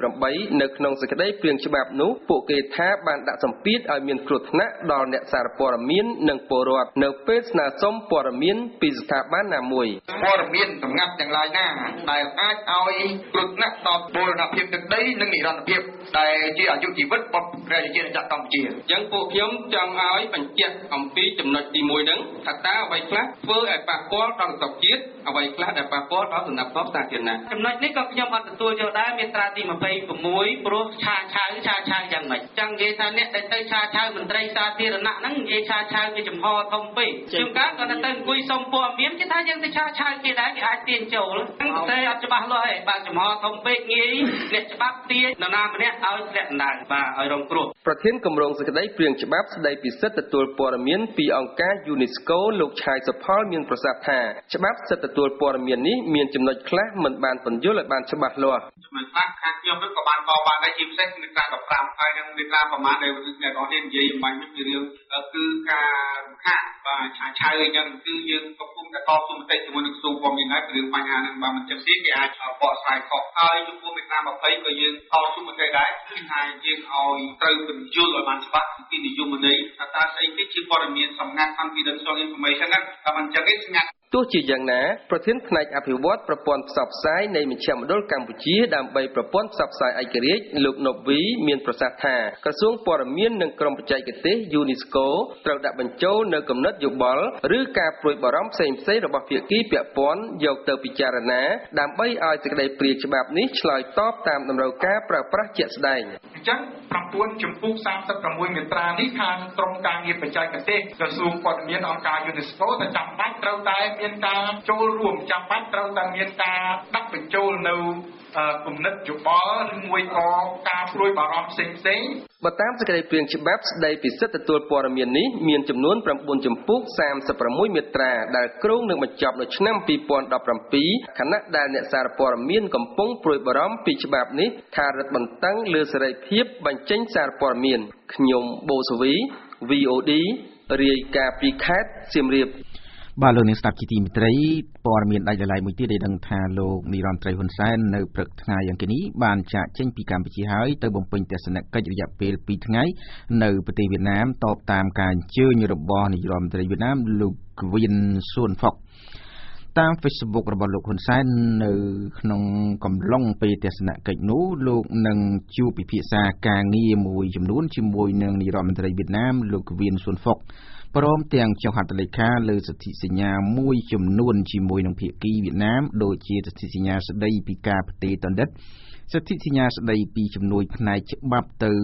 28នៅក្នុងសេចក្តីព្រាងច្បាប់នោះពួកគេថាបានដាក់សម្ពាធឲ្យមានគ្រោះថ្នាក់ដល់អ្នកសារព័ត៌មាននិងពលរដ្ឋនៅពេលស្នើសុំព័ត៌មានពីស្ថាប័នណាមួយ
ព័ត៌មានសម្ងាត់ទាំងឡាយណាដែលអាចឲ្យគ្រោះថ្នាក់ដល់បូរណភាពទឹកដីនិងនិរន្តរភាពដែលជាអាយុជីវិតរបស់ប្រជាជនកម្ពុជា
អញ្ចឹងពួកខ្ញុំចង់ឲ្យបញ្ជាក់អំពីចំណុចទី1ហ្នឹងថាតើអ្វីខ្លះធ្វើឲ្យប៉ះពាល់ដល់សុខជាតិអ្វីខ្លះដែលប៉ះពាល់ដល់សន្តិភាពសាធារណៈ
ចំណុចនេះក៏ខ្ញុំអត់ទទួលយកដែរមាត្រាទី26ព្រោះឆាឆៅយ៉ាងម៉េចចឹងនិយាយថាអ្នកដែលទៅឆាឆៅមន្ត្រីសាធារណៈហ្នឹងនិយាយឆាឆៅជាចំហធំពេកជាងការគាត់ទៅអង្គុយសុំព័ត៌មានគេថាយើងទៅឆាឆៅគេដែរគេអាចទាញចូលហ្នឹងតែអត់ច្បាស់លាស់ទេបើចំហធំពេកងាយអ្នកច្បាប់ទាញនរណាម្នាក់ឲ្យធ្លាក់ដណ្ដើមបាទឲ្យរងគ្រោះ
ប្រធានគម្រោងសេចក្តីព្រាងច្បាប់ស្តីពីសិទ្ធិទទួលព័ត៌មានពីអង្គការ UNESCO លោកឆាយសុផលមានប្រសាសន៍ថាច្បាប់សិទ្ធិទទួលព័ត៌មាននេះមានចំណុចខ្លះមិនបានពន្យល់ឲ្យបានច្បាស់លាស់
ចំណុចខ្លះខាងខ្ញុំក៏បានដែរជាពិសេសមាត្រា15ហើយនិងមាត្រាប្រមាណដែលអ្នកនរនិយាយអំបញ្ញពីរឿងគឺការខាត់បាទឆាឆៅអញ្ចឹងគឺយើងកំពុងតែតស៊ូមតិជាមួយនឹងក្រសួងព័ត៌មានហើយពីរឿងបញ្ហាហ្នឹងបើមិនចឹងទេគេអាចបកស្រាយខុសហើយចំពោះមាត្រា20ក៏យើងតស៊ូមតិដែរគឺថាយើងឲ្យត្រូវបញ្យល់ឲ្យបានច្បាស់ពីនិយមន័យថាតើស្អីគេជាព័ត៌មានសម្ងាត់ confidential information ហ្នឹងតែមិនចឹងទេស្ងាត់
ទោះជាយ៉ាងណាប្រធានផ្នែកអភិវឌ្ឍប្រព័ន្ធផ្សព្វផ្សាយនៃមជ្ឈមណ្ឌលកម្ពុជាដើម្បីប្រព័ន្ធផ្សព្វផ្សាយឯករាជ្យលោកណូវីមានប្រសាសន៍ថាក្រសួងព័ត៌មាននិងក្រមបច្ចេកទេស UNESCO ត្រូវដាក់បញ្ចូលនៅគំនិតយោបល់ឬការព្រួយបារម្ភផ្សេងៗរបស់ភាគីពាក់ព័ន្ធយកទៅពិចារណាដើម្បីឲ្យសេចក្តីព្រាងច្បាប់នេះឆ្លើយតបតាមតម្រូវការប្រើប្រាស់ជាក់ស្ដែង
អញ្ចឹង9ចំពោះ36មាត្រានេះខាងក្រមការងារបច្ចេកទេសក្រសួងព័ត៌មានអង្គការ UNESCO តែចាំបាច់ត្រូវតែមានការចូលរួមចាំបាច់ត្រូវតែមានការដាក់បញ្ចូលនៅគំនិតយោបល់ឬមួយក៏ការព្រួយបារម្ភផ្សេងៗ
បើតាមសេចក្តីព្រាងច្បាប់ស្តីពីសិទ្ធិទទួលព័ត៌មាននេះមានចំនួន9ចំពោះ36មាត្រាដែលគ្រោងនឹងបញ្ចប់នៅឆ្នាំ2017ខណៈដែលអ្នកសារព័ត៌មានកំពុងព្រួយបារម្ភពីច្បាប់នេះថារឹតបន្តឹងលើសេរីភាពបញ្ចេញសារព័ត៌មានខ្ញុំបូសវី VOD រាយការណ៍ពីខេត្តសៀមរាប
បាទលោកនាងស្ដាប់ជាទីមេត្រីព័ត៌មានដាច់ដライមួយទៀតដែលដឹងថាលោកនាយរដ្ឋមន្ត្រីហ៊ុនសែននៅព្រឹកថ្ងៃអង្គារនេះបានចាកចេញពីកម្ពុជាហើយទៅបំពេញទស្សនកិច្ចរយៈពេល2ថ្ងៃនៅប្រទេសវៀតណាមតបតាមការអញ្ជើញរបស់នាយរដ្ឋមន្ត្រីវៀតណាមលោកវៀនស៊ុនហ្វុកតាម Facebook របស់លោកហ៊ុនសែននៅក្នុងកំឡុងពេលទស្សនកិច្ចនោះលោកនឹងជួបពិភាក្សាការងារមួយចំនួនជាមួយនឹងនាយរដ្ឋមន្ត្រីវៀតណាមលោកវៀនស៊ុនហ្វុកព្រមទាំងចុះហត្ថលេខាលើសន្ធិសញ្ញាមួយចំនួនជាមួយនឹងភាគីវៀតណាមដូចជាសន្ធិសញ្ញាស្តីពីការផ្ទេរទណ្ឌិតសន្ធិសញ្ញាស្តីពីជំនួយផ្នែកច្បាប់ទៅ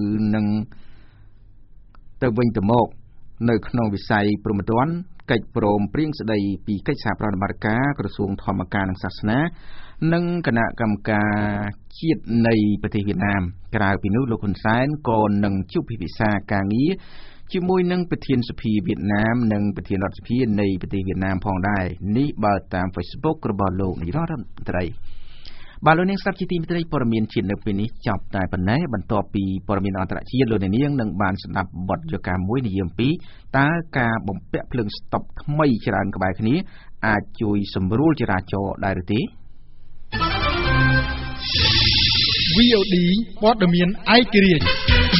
វិញទៅមកនៅក្នុងវិស័យព្រហ្មទណ្ឌកិច្ចព្រមព្រៀងស្តីពីកិច្ចសហប្រតិបត្តិការក្រសួងធម្មការនិងសាសនានិងគណៈកម្មការជាតិនៃប្រទេសវៀតណាមក្រៅពីនោះលោកហ៊ុនសែនក៏នឹងជួបពិភាក្សាការងារជាមួយនឹងប្រធានសភាវៀតណាមនិងប្រធានរដ្ឋសភានៃប្រទេសវៀតណាមផងដែរនេះបើតាម Facebook របស់លោកនាយរដ្ឋមន្ត្រីបាទលោកនាងស្ដាប់ជាទីមេត្រីព័ត៌មានជាតិនៅពេលនេះចប់តែប៉ុណ្ណេះបន្ទាប់ពីព័ត៌មានអន្តរជាតិលោកនាងនឹងបានស្ដាប់បទយកាមួយនិយាយអំពីតើការបំពាក់ភ្លើងស្តុបថ្មីច្រើនក្បែរគ្នាអាចជួយសម្រួលចរាចរណ៍ដែរឬទេ
VOD ព័ត៌មានឯករាជ្យ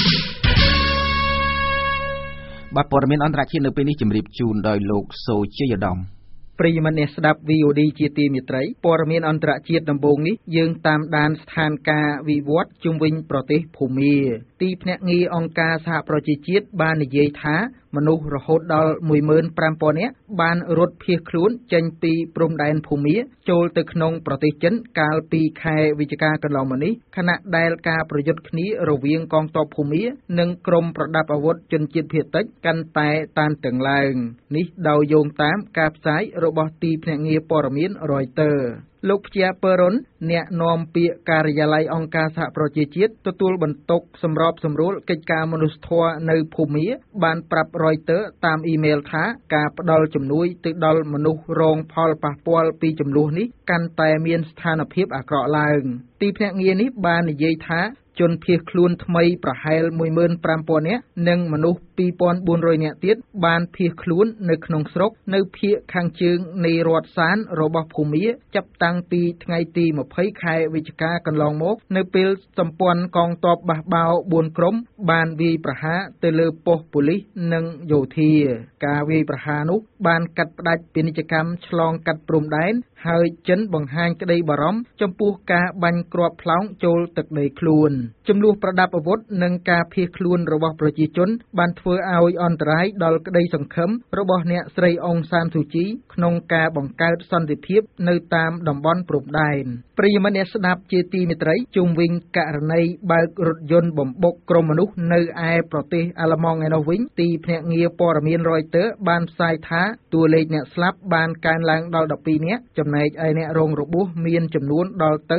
បាទព័ត៌មានអន្តរជាតិនៅពេលនេះជម្រាបជូនដោយលោកសូជាយដំ
ប្រិយមិត្តអ្នកស្ដាប់ VOD ជាទីមេត្រីព័ត៌មានអន្តរជាតិដំបូងនេះយើងតាមដានស្ថានភាពវិវត្តជុំវិញប្រទេសភូមាទីភ្នាក់ងារអង្គការសហប្រជាជាតិបាននិយាយថាមនុស្សរហូតដល់ 15,000 នាក់បានរត់ភៀសខ្លួនចេញពីព្រំដែនភូមាចូលទៅក្នុងប្រទេសចិនកាលពីខែវិច្ឆិកាកន្លងមកនេះខណៈដែលការប្រយុទ្ធគ្នារវាងកងទ័ពភូមានិងក្រុមប្រដាប់អាវុធជនជាតិភាគតិចកាន់តែតានតឹងឡើងនេះដោយយោងតាមការផ្សាយរបស់ទីភ្នាក់ងារព័ត៌មាន Reutersលោកព្យាពរុនអ្នកនាំពាក្យការិយាល័យអង្គការសហប្រជាជាតិទទួលបន្ទុកសម្របសម្រួលកិច្ចការមនុស្សធម៌នៅភូមាបានប្រាប់ Reuters តាមអ៊ីមែលថាការផ្ដល់ជំនួយទៅដល់មនុស្សរងផលប៉ះពាល់ពីចំនួននេះកាន់តែមានស្ថានភាពអាក្រក់ឡើងទីភ្នាក់ងារនេះបាននិយាយថាជនភៀសខ្លួនថ្មីប្រហែល 15,000 នាក់និងមនុស្ស 2,400 នាក់ទៀតបានភៀសខ្លួននៅក្នុងស្រុកនៅភាគខាងជើងនៃរដ្ឋសានរបស់ភូមាចាប់តាំងពីថ្ងៃទី20ខែវិច្ឆិកាកន្លងមកនៅពេលសម្ព័ន្ធកងទ័ពបះបោរ4ក្រុមបានវាយប្រហារទៅលើប៉ុស្តិ៍ប៉ូលីសនិងយោធាការវាយប្រហារនោះបានកាត់ផ្តាច់ពាណិជ្ជកម្មឆ្លងកាត់ព្រំដែនហើយចិនបង្ហាញក្តីបារម្ភចំពោះការបាញ់គ្រាប់ផ្លោងចូលទឹកដីខ្លួនចំនួនប្រដាប់អាវុធនិងការភៀសខ្លួនរបស់ប្រជាជនបានធ្វើឲ្យអន្តរាយដល់ក្តីសង្ឃឹមរបស់អ្នកស្រីអុងសានស៊ូជីក្នុងការបង្កើតសន្តិភាពនៅតាមតំបន់ព្រំដែនប្រិយមិត្តអ្នកស្ដាប់ជាទីមេត្រីជុំវិញករណីបើករថយន្តបំបុកក្រុមមនុស្សនៅឯប្រទេសអាល្លឺម៉ង់ឯនោះវិញទីភ្នាក់ងារព័ត៌មាន Reuters បានផ្សាយថាតួលេខអ្នកស្លាប់បានកើនឡើងដល់12នាក់ចំណែកឯអ្នករងរបួសមានចំនួនដល់ទៅ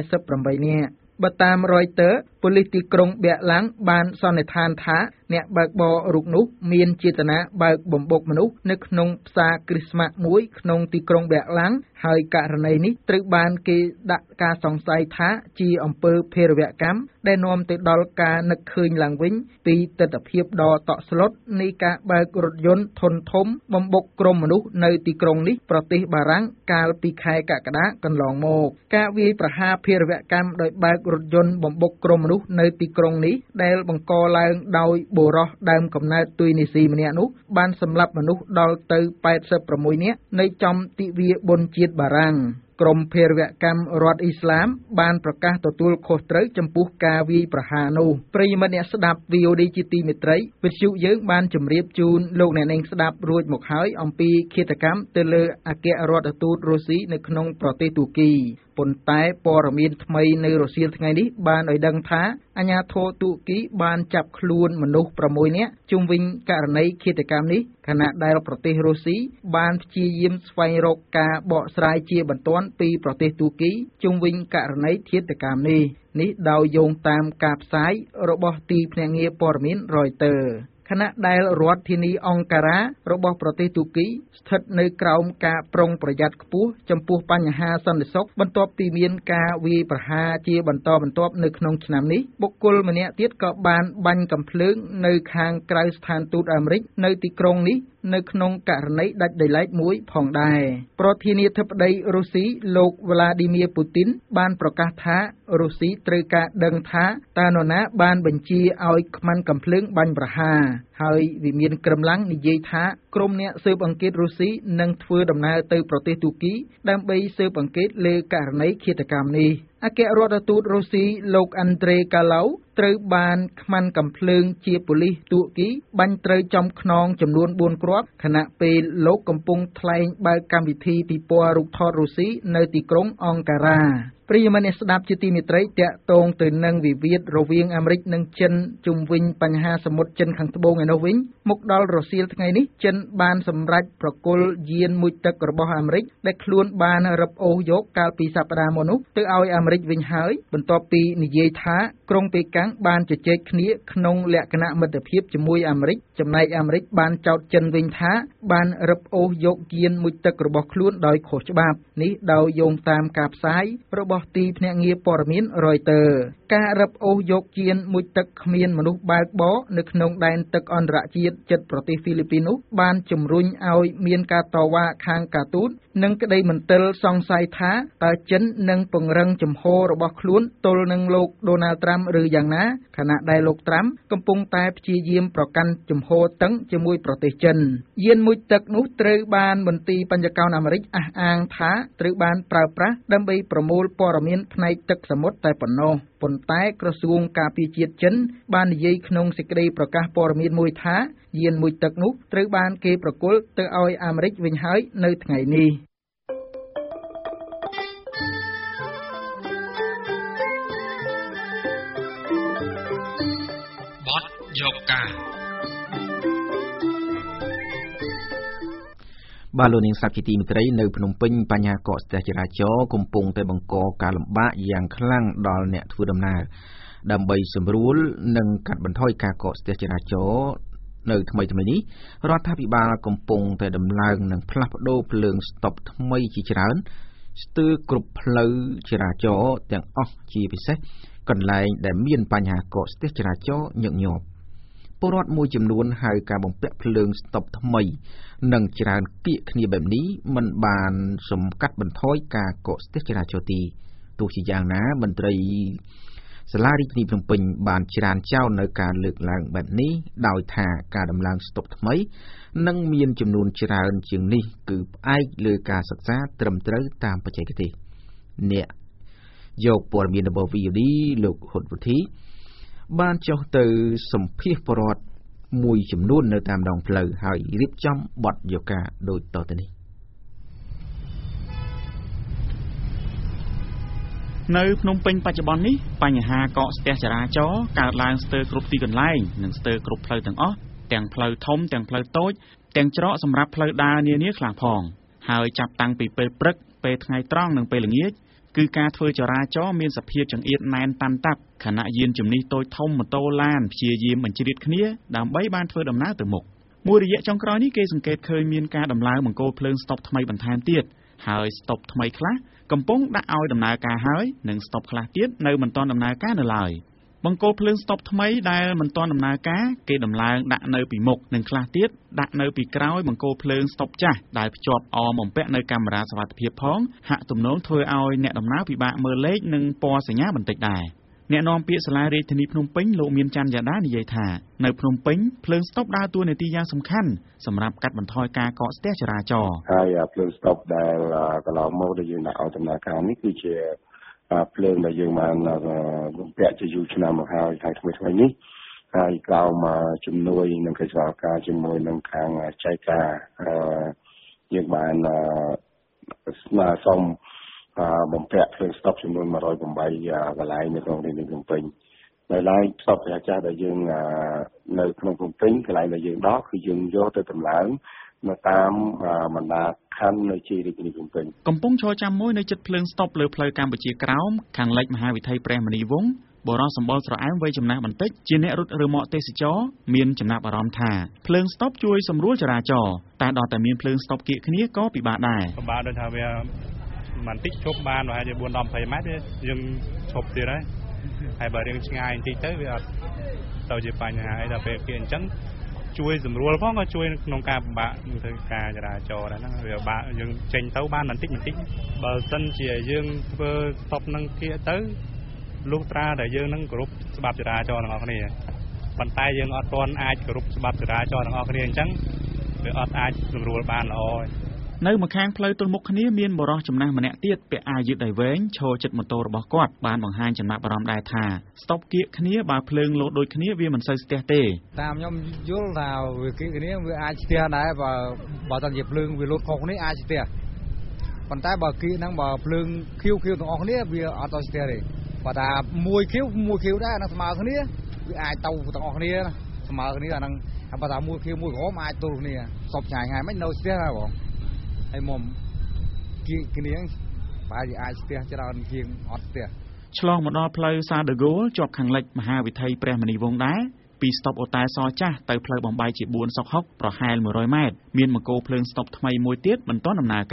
48នាក់បើតាម Reuters ប៉ូលីសទីក្រុងបាក់ឡាំងបានសន្និដ្ឋានថាអ្នកបើកបររូបនោះមានចេតនាបើកបំបុកមនុស្សនៅក្នុងផ្សារគ្រីស្មាស់មួយក្នុងទីក្រុងបាក់ឡាំងហើយករណីនេះត្រូវបានគេដាក់ការសង្ស័យថាជាអំពើភេរវកម្មដែលនាំទៅដល់ការនឹកឃើញឡើងវិញពីទស្សនវិជ្ជាដ៏តក់ស្លុតនៃការបើករថយន្តធុនធំបំបុកក្រុមមនុស្សនៅទីក្រុងនេះប្រទេសបារាំងកាលពីខែកក្កដាកន្លងមកការវាយប្រហារភេរវកម្មដោយបើករថយន្តបំបុកក្រុមមនុស្សនៅទីក្រុងនេះដែលបង្កឡើងដោយបុរសដើមកំណើតទុយនីស៊ីម្នាក់នោះបានសម្លាប់មនុស្សដល់ទៅ86នាក់នៅចំទិវាបុណ្យជាតិបារាំងក្រមភេរវកម្មរដ្ឋអ៊ីស្លាមបានប្រកាសទទួលខុសត្រូវចំពោះការវាយប្រហារនោះប្រិយមិត្តអ្នកស្ដាប់ VOD ជាទីមេត្រីវិទ្យុយើងបានជម្រាបជូនលោកអ្នកនាងស្ដាប់រួចមកហើយអំពីឃាតកម្មទៅលើអគ្គរដ្ឋទូតរុស្ស៊ីនៅក្នុងប្រទេសទូគីប៉ុន្តែព័ត៌មានថ្មីនៅរសៀលថ្ងៃនេះបានឲ្យដឹងថាអាជ្ញាធរទូគីបានចាប់ខ្លួនមនុស្ស6នាក់ជុំវិញករណីឃាតកម្មនេះខណៈដែលប្រទេសរុស្ស៊ីបានព្យាយាមស្វែងរកការបកស្រាយជាបន្ទាន់ពីប្រទេសទូគីជុំវិញករណីឃាតកម្មនេះដោយយោងតាមការផ្សាយរបស់ទីភ្នាក់ងារព័ត៌មាន Reutersខណៈដែលរដ្ឋធានីអង្ការ៉ារបស់ប្រទេសទូគីស្ថិតនៅក្រោមការប្រុងប្រយ័ត្នខ្ពស់ចំពោះបញ្ហាសន្តិសុខបន្ទាប់ពីមានការវាយប្រហារជាបន្តបន្ទាប់នៅក្នុងឆ្នាំនេះបុគ្គលម្នាក់ទៀតក៏បានបាញ់កាំភ្លើងនៅខាងក្រៅស្ថានទូតអាមេរិកនៅទីក្រុងនេះនៅក្នុងករណីដាច់ដោយឡែកមួយផងដែរប្រធានាធិបតីរុស្ស៊ីលោក Vladimir Putin បានប្រកាសថារុស្ស៊ីត្រូវការដឹងថាតើនរណាបានបញ្ជាឲ្យខ្មាន់កាំភ្លើងបាញ់ប្រហារហើយវិមានក្រឹមឡាំងនិយាយថាក្រុមអ្នកស៊ើបអង្កេតរុស្ស៊ីនឹងធ្វើដំណើរទៅប្រទេសទូគីដើម្បីស៊ើបអង្កេតលើករណីឃាតកម្មនេះអគ្គរដ្ឋទូតរុស្ស៊ីលោកអាន់ដ្រេកាឡូវត្រូវបានខ្មាន់កាំភ្លើងជាប៉ូលីសទូគីបាញ់ត្រូវចំខ្នងចំនួន4គ្រាប់ខណៈពេលលោកកំពុងថ្លែងបើកកម្មវិធីពិព័រណ៍រូបថតរុស្ស៊ីនៅទីក្រុងអង្ការ៉ាប្រិយមិត្តអ្នកស្ដាប់ជាទីមេត្រីតាក់ទងទៅនឹងវិវាទរវាងអាមេរិកនិងចិនជុំវិញបញ្ហាសមុទ្រចិនខាងត្បូងឯនោះវិញមកដល់រសៀលថ្ងៃនេះចិនបានសម្រេចប្រគល់យានមុជទឹករបស់អាមេរិកដែលខ្លួនបានរឹបអូសយកកាលពីសប្តាហ៍មុននោះទៅឲ្យអាមេរិកវិញហើយបន្ទាប់ពីនិយាយថាក្រុងប៉េកាំងបានជជែកគ្នាក្នុងលក្ខណៈមិត្តភាពជាមួយអាមេរិកចំណែកអាមេរិកបានចោទចិនវិញថាបានរឹបអូសយកយានមុជទឹករបស់ខ្លួនដោយខុសច្បាប់នេះដោយយោងតាមការផ្សាយរបស់របស់ទីភ្នាក់ងារព័ត៌មាន Reuters ការរឹបអូសយកជៀនមុជទឹកគ្មានមនុស្សបើកបរនៅក្នុងដែនទឹកអន្តរជាតិជិតប្រទេសហ្វីលីពីននោះបានជំរុញឲ្យមានការតវ៉ាខាងការទូតនិងក្តីមន្ទិលសង្ស័យថាតើចិននឹងពង្រឹងជំហររបស់ខ្លួនទល់នឹងលោក Donald Trump ឬយ៉ាងណាខណៈដែលលោក Trump កំពុងតែព្យាយាមប្រកាន់ជំហរតឹងជាមួយប្រទេសចិនយានមុជទឹកនោះត្រូវបានមន្ទីរបញ្ចកោណអាមេរិកអះអាងថាត្រូវបានប្រើប្រាស់ដើម្បីប្រមូលព័ត៌មានផ្នែកទឹកសមុទ្រតែប៉ុណ្ណោះប៉ុន្តែក្រសួងការពារជាតិចិនបាននិយាយក្នុងសេចក្តីប្រកាសព័ត៌មានមួយថាយានមុជទឹកនោះត្រូវបានគេប្រគល់ទៅឲ្យអាមេរិកវិញហើយនៅថ្ងៃនេះ
បទយកការបាទលោកនាងសាប់ជាទីមេត្រីនៅភ្នំពេញបញ្ហាកកស្ទះចរាចរណ៍កំពុងតែបង្កការលំបាកយ៉ាងខ្លាំងដល់អ្នកធ្វើដំណើរដើម្បីសម្រួលនិងកាត់បន្ថយការកកស្ទះចរាចរណ៍នៅថ្មីនេះរដ្ឋាភិបាលកំពុងតែដំឡើងនិងផ្លាស់ប្ដូរភ្លើងស្តុបថ្មីជាច្រើនស្ទើរគ្រប់ផ្លូវចរាចរណ៍ទាំងអស់ជាពិសេសកន្លែងដែលមានបញ្ហាកកស្ទះចរាចរណ៍ញឹកញាប់ពលរដ្ឋមួយចំនួនហៅការបំពាក់ភ្លើងស្តុបថ្មីនិងច្រើនគៀកគ្នាបែបនេះមិនបានសម្កាត់បន្ថយការកកស្ទះចរាចរណ៍ទេទោះជាយ៉ាងណាមន្ត្រីសាលារាជធានីភ្នំពេញបានច្រានចោលនៅការលើកឡើងបែបនេះដោយថាការដំឡើងស្តុបថ្មីនិងមានចំនួនច្រើនជាងនេះគឺផ្អែកលើការសិក្សាត្រឹមត្រូវតាមបច្ចេកទេសអ្នកយកព័ត៌មានរបស់ VOD លោកហ៊ុនវុធីបានចុះទៅសម្ភាសពលរដ្ឋមួយចំនួននៅតាមដងផ្លូវហើយរៀបចំបទយកការដូចតទៅនេះ
នៅភ្នំពេញបច្ចុប្បន្ននេះបញ្ហាកកស្ទះចរាចរណ៍កើតឡើងស្ទើរគ្រប់ទីកន្លែងនិងស្ទើរគ្រប់ផ្លូវទាំងអស់ទាំងផ្លូវធំទាំងផ្លូវតូចទាំងច្រកសម្រាប់ផ្លូវដើរនានាខ្លះផងហើយចាប់តាំងពីពេលព្រឹកពេលថ្ងៃត្រង់និងពេលល្ងាចគឺការធ្វើចរាចរណ៍មានសភាពចង្អៀតណែនតាន់តាប់ខណៈយានជំនិះតូចធំម៉ូតូឡានព្យាយាមបញ្ជ្រាបគ្នាដើម្បីបានធ្វើដំណើរទៅមុខមួយរយៈចុងក្រោយនេះគេសង្កេតឃើញមានការដំឡើងបង្គោលភ្លើងស្តុបថ្មីបន្ថែមទៀតហើយស្តុបថ្មីខ្លះកំពុងដាក់ឲ្យដំណើរការហើយនិងស្តុបខ្លះទៀតនៅមិនទាន់ដំណើរការនៅឡើយបង្គោលភ្លើងស្តុបថ្មីដែលមិនទាន់ដំណើរការគេដំឡើងដាក់នៅពីមុខនិងខ្លះទៀតដាក់នៅពីក្រោយបង្គោលភ្លើងស្តុបចាស់ដែលភ្ជាប់អមបំពាក់នៅកាមេរ៉ាសុវត្ថិភាពផងហាក់ទំនងធ្វើឲ្យអ្នកដំណើរពិបាកមើលលេខនិងពណ៌សញ្ញាបន្តិចដែរអ្នកនាំពាក្យសាលារាជធានីភ្នំពេញលោកមានច័ន្ទយ៉ាដានិយាយថានៅភ្នំពេញភ្លើងស្តុបដើរតួនាទីយ៉ាងសំខាន់សម្រាប់កាត់បន្ថយការកកស្ទះចរាចរណ៍
ហើយភ្លើងស្តុបដែលកន្លងមកដែលយើងដាក់ឲ្យដំណើរការនេះគឺជាភ្លើងដែលយើងបានបំពាក់ជាយូរឆ្នាំមកហើយថ្មីនេះហើយក្រោមជំនួយនឹងកិច្ចសហការជាមួយនឹងខាងចៃការយើងបានស្នើសុំបំពាក់ភ្លើងស្តុបចំនួន108កន្លែងនៅក្នុងរាជធានីភ្នំពេញនៅឡើយស្តុបចរាចរណ៍ដែលយើងនៅក្នុងភ្នំពេញកន្លែងដែលយើងដកគឺយើងយកទៅតម្លើងនៅតាមបណ្ដាខណ្ឌនៅជារាជធានីភ្នំពេញ
កំពុងឈរចាំមួយនៅជិតភ្លើងស្តុបលើផ្លូវកម្ពុជាក្រោមខាងលិចមហាវិថីព្រះមុនីវង្សបរិសម្បល់ស្រអែមវ័យចំណាស់បន្តិចជាអ្នករត់ឬមកទេសចរមានចំណាប់អារម្មណ៍ថាភ្លើងស្តុបជួយសម្រួលចរាចរណ៍តែដល់តែមានភ្លើងស្តុបគៀកគ្នាក៏ពិបាកដែរ
ពិបាកដូចថាវាបន្តិចឈប់បានប្រហែលជា 4-10 ម៉ែត្រយើងឈប់ទៀតហើយបើរឿងឆ្ងាយបន្តិចទៅវាអត់ទៅជាបញ្ហាអីដល់ពេលគៀកអញ្ចឹងជួយសម្រួលផងក៏ជួយក្នុងការពិបាកធ្វើការចរាចរណ៍ដែរហ្នឹងវាបាក់យើងចេញទៅបានបន្តិចបើសិនជាយើងធ្វើស្តុបនឹងគៀកទៅលុះត្រាតែយើងនឹងគោរពច្បាប់ចរាចរណ៍ទាំងអស់គ្នាប៉ុន្តែយើងអត់ទាន់អាចគោរពច្បាប់ចរាចរណ៍ទាំងអស់គ្នាអញ្ចឹងវាអត់អាចសម្រួលបានល្អ
នៅម្ខាងផ្លូវទល់មុខគ្នាមានបរិសុទ្ធចំណាស់ម្នាក់ទៀតពាក់អាវយឺតដៃវែងឈរជិតម៉ូតូរបស់គាត់បានបង្ហាញចំណាប់អារម្មណ៍ដែរថាស្តុបគៀកគ្នាបើភ្លើងលោតដូចគ្នាវាមិនសូវស្ទះទេ
តាមខ្ញុំយល់ថាវាគៀកគ្នាវាអាចស្ទះដែរបើតែជាភ្លើងវាលោតខុសគ្នាអាចស្ទះប៉ុន្តែបើគៀកហ្នឹងបើភ្លើងខៀវទាំងអស់គ្នាវាអត់ទៅស្ទះទេបើថាមួយខៀវដែរហ្នឹងស្មើគ្នាវាអាចទៅទាំងអស់គ្នាស្មើគ្នាអាហ្នឹងបើថាមួយខៀវមួយក្រមអាចទល់គ្នាសពឆ្ងាយមិននៅស្ទះដែរបងហើយមុំគៀកគ្នាបែរជាអាចស្ទះច្រើនជាងអត់ស្ទះ
ឆ្លងមកដល់ផ្លូវសាដឺហ្គោលជាប់ខាងលិចមហាវិថីព្រះមុនីវង្សដែរពីស្តុបអូតែសចាស់ទៅផ្លូវបំបីជា4សុក6ប្រហែល100ម៉ែត្រមានបង្គោលភ្លើងស្តុបថ្មីមួយទៀតមិនទាន់ដំណើរការ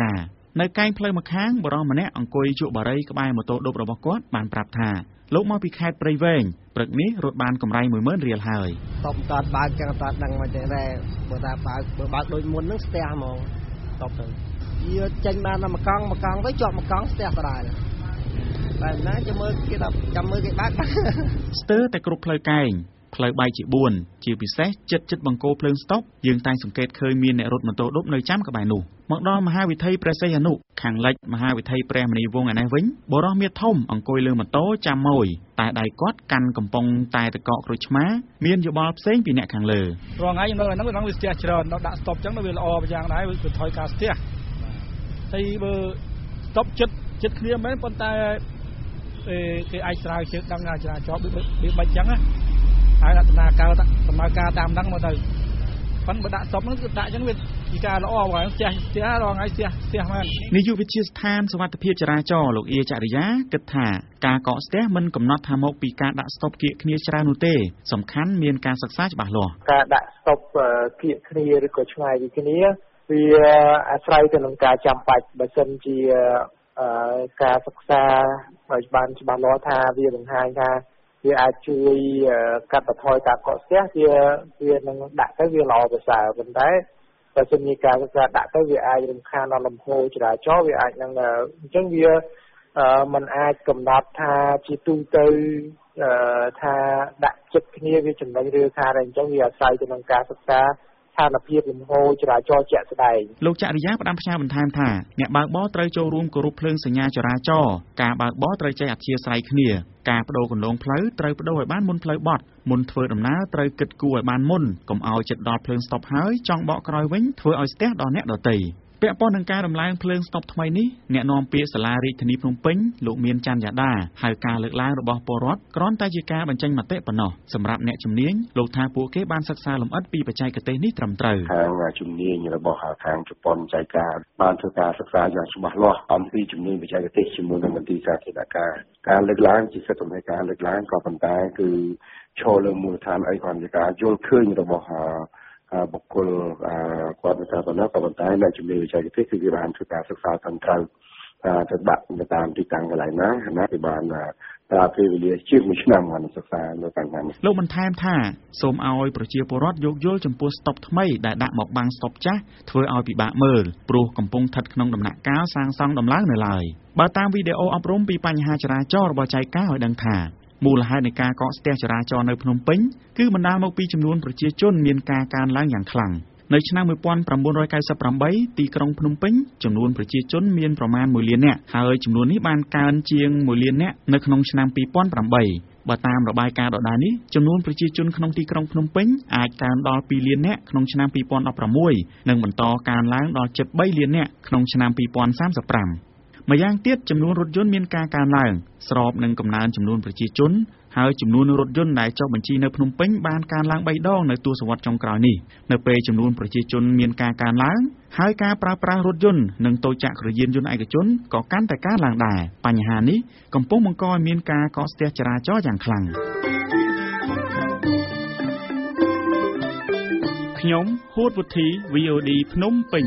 នៅកែងផ្លូវម្ខាងបរិសម្នាក់អង្គុយជក់បារីក្បែរម៉ូតូឌុបរបស់គាត់បានប្រាប់ថាលោកមកពីខេត្តព្រៃវែងព្រឹកនេះរត់បានកម្រៃ 10000 រៀលហើយ
តបតបើកចឹងតដឹងមកចឹងដែរបើថាបើកដូចមុនហ្នឹងស្ទះហ្មងតបទៅវាចេញបានតែមួយកង់ទៅជាប់មួយកង់ស្ទះដដែលតែណាចាំមើលគេថាចាំមើលគេបើក
ស្ទើរតែគ្រប់ផ្លូវកែងផ្លូវបែកជា4ជាពិសេសចិត្តបង្គោលភ្លើងស្តុបយើងតែងសង្កេតឃើញមានអ្នករត់ម៉ូតូឌុបនៅចាំក្បែរនោះមកដល់មហាវិថីព្រះសីហនុខាងលិចមហាវិថីព្រះមនីវង្សឯនេះវិញបរិសុទ្ធមាធំអង្គុយលើម៉ូតូចាំម៉ួយតែដៃគាត់កាន់កំប៉ុងតែតកកក្រូចឆ្មាមានយោបល់ផ្សេងពីអ្នកខាងលើ
រងថ្ងៃខ្ញុំនៅហ្នឹងវាស្ទះច្រើនដល់ដាក់ស្តុបចឹងវាល្អយ៉ាងដែរវាថយការស្ទះហើយបើស្តុបចិត្តគ្នាមែនប៉ុន្តែគេអាចស្រាវជ្រាវដឹងចរាចរណ៍វាបាច់ចឹងណាហើយដំណើរការតាមហ្នឹងមកទៅប៉ុន្តែបើដាក់ស្តុបហ្នឹងគឺដាក់ចឹងវាពីការល្អហើយស្ទះរងថ្ងៃស្ទះមែន
នាយកវិទ្យាស្ថានសុវត្ថិភាពចរាចរណ៍លោកអៀចរិយាគិតថាការកកស្ទះមិនកំណត់ថាមកពីការដាក់ស្តុបគៀកគ្នាច្រើននោះទេសំខាន់មានការសិក្សាច្បាស់លាស់
ការដាក់ស្តុបគៀកគ្នាឬក៏ឆ្ងាយពីគ្នាវាអាស្រ័យទៅនឹងការចាំបាច់បើសិនជាការសិក្សាឲ្យបានច្បាស់លាស់ថាវាបង្ហាញថាវាអាចជួយកាត់បន្ថយការកកស្ទះវានឹងដាក់ទៅវាល្អប្រសើរប៉ុន្តែបើសិនជាការដាក់ទៅវាអាចរំខានដល់លំហូរចរាចរណ៍វាអាចនឹងអញ្ចឹងវាมันអាចកំណត់ថាជាទូទៅថាដាក់ចិត្តគ្នាវាចំណេញឬថាអញ្ចឹងវាអាស្រ័យទៅនឹងការសិក្សាស្ថានភាពលំហូរចរាចរណ៍ជាក់ស្ដែង
លោកចរិយាផ្ដាំផ្ញើបន្ថែមថាអ្នកបើកបរត្រូវចូលរួមគោរពភ្លើងសញ្ញាចរាចរណ៍ការបើកបរត្រូវចេះអធ្យាស្រ័យគ្នាការបដូរគន្លងផ្លូវត្រូវបដូរឲ្យបានមុនផ្លូវបត់មុនធ្វើដំណើរត្រូវគិតគូរឲ្យបានមុនកុំឲ្យចិត្តដល់ភ្លើងស្តុបហើយចង់បកក្រោយវិញធ្វើឲ្យស្ទះដល់អ្នកដទៃពាក់ព័ន្ធនឹងការដំឡើងភ្លើងស្តុបថ្មីនេះអ្នកនាំពាក្យសាលារាជធានីភ្នំពេញលោកមានច័ន្ទយ៉ាដាហៅការលើកឡើងរបស់ពលរដ្ឋគ្រាន់តែជាការបញ្ចេញមតិប៉ុណ្ណោះសម្រាប់អ្នកជំនាញលោកថាពួកគេបានសិក្សាលម្អិតពីបច្ចេកទេសនេះត្រឹមត្រូវ
ខាងជំនាញរបស់ខាងជប៉ុនចៃការបានធ្វើការសិក្សាយ៉ាងច្បាស់លាស់អំពីជំនាញបច្ចេកទេសជាមួយនឹងមន្ទីរសាធារណការលើកឡើងជាសិទ្ធិនៃការលើកឡើងក៏ប៉ុន្តែគឺឈរលើមូលដ្ឋានអីគ្រាន់តែការយល់ឃើញរបស់បុគ្គលគាត់ទៅតាមនោះក៏ប៉ុន្តែអ្នកជំនាញវិទ្យាសាស្ត្រគឺគេបានធ្វើការសិក្សាត្រឹមត្រូវទៅដាក់ទៅតាមទីតាំងកន្លែងណាគេបានប្រើពេលវេលាជាង1ឆ្នាំមកសិក្សានៅបញ្ហានេះ
លោកបន្ថែមថាសូមឲ្យប្រជាពលរដ្ឋយោគយល់ចំពោះស្តុបថ្មីដែលដាក់មកបាំងស្តុបចាស់ធ្វើឲ្យពិបាកមើលព្រោះកំពុងស្ថិតក្នុងដំណាក់កាលសាងសង់ដំឡើងនៅឡើយបើតាមវីដេអូអប់រំពីបញ្ហាចរាចរណ៍របស់ចៃការឲ្យដឹងថាមូលហេតុនៃការកកស្ទះចរាចរណ៍នៅភ្នំពេញគឺបណ្ដាលមកពីចំនួនប្រជាជនមានការកើនឡើងយ៉ាងខ្លាំងនៅឆ្នាំ1998ទីក្រុងភ្នំពេញចំនួនប្រជាជនមានប្រមាណ1លាននាក់ហើយចំនួននេះបានកើនជាង1លាននាក់នៅក្នុងឆ្នាំ2008បើតាមរបាយការណ៍ដដែលនេះចំនួនប្រជាជនក្នុងទីក្រុងភ្នំពេញអាចកើនដល់2លាននាក់ក្នុងឆ្នាំ2016និងបន្តកើនឡើងដល់ជិត3លាននាក់ក្នុងឆ្នាំ2035ម្យ៉ាងទៀតចំនួនរថយន្តមានការកើនឡើងស្របនឹងកំណើនចំនួនប្រជាជនហើយចំនួនរថយន្តដែលចុះបញ្ជីនៅភ្នំពេញបានកើនឡើង3ដងនៅទសវត្សរ៍ចុងក្រោយនេះនៅពេលចំនួនប្រជាជនមានការកើនឡើងហើយការប្រើប្រាស់រថយន្តនិងតូចចក្រយានយន្តឯកជនក៏កាន់តែកើនឡើងដែរបញ្ហានេះកំពុងបង្កឲ្យមានការកកស្ទះចរាចរណ៍យ៉ាងខ្លាំងខ្ញុំហួតវុធី VOD ភ្នំពេញ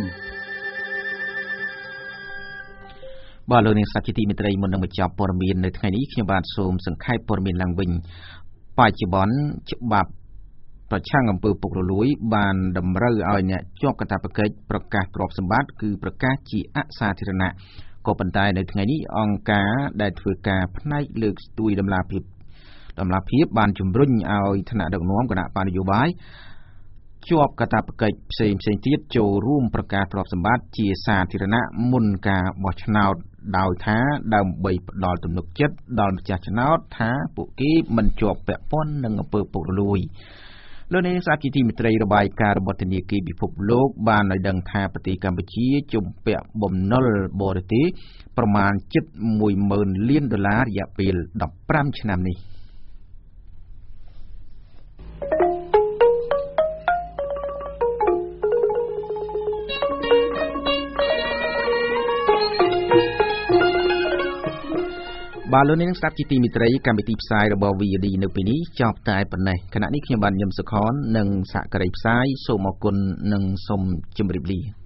បាទលោកនាងសាជាទីមេត្រីមុននឹងបញ្ចប់ព័ត៌មាននៅថ្ងៃនេះខ្ញុំបាទសូមសង្ខេបព័ត៌មានឡើងវិញបច្ចុប្បន្នច្បាប់ប្រឆាំងអំពើពុករលួយបានតម្រូវឲ្យអ្នកជាប់កាតព្វកិច្ចប្រកាសទ្រព្យសម្បត្តិគឺប្រកាសជាអសាធារណៈក៏ប៉ុន្តែនៅថ្ងៃនេះអង្គការដែលធ្វើការផ្នែកលើកស្ទួយតម្លាភាពបានជំរុញឲ្យថ្នាក់ដឹកនាំគណៈបកនយោបាយជាប់កាតព្វកិច្ចផ្សេងទៀតចូលរួមប្រកាសទ្រព្យសម្បត្តិជាសាធារណៈមុនការបោះឆ្នោតដោយថាដើម្បីផ្ដល់ទំនុកចិត្តដល់ម្ចាស់ឆ្នោតថាពួកគេមិនជាប់ពាក់ព័ន្ធនឹងអំពើពុករលួយលោកនាងស្ដាប់ជាទីមេត្រីរបាយការណ៍របស់ធនាគារពិភពលោកបានឲ្យដឹងថាប្រទេសកម្ពុជាជំពាក់បំណុលបរទេសប្រមាណជិត$10000លានរយៈពេល15ឆ្នាំនេះបាទលោកនាងស្ដាប់ជាទីមេត្រីកម្មវិធីផ្សាយរបស់ VOD នៅពេលនេះចប់តែប៉ុណ្ណេះខណៈនេះខ្ញុំបាទញឹមសុខននិងសហការីផ្សាយសូមអរគុណនិងសូមជម្រាបលា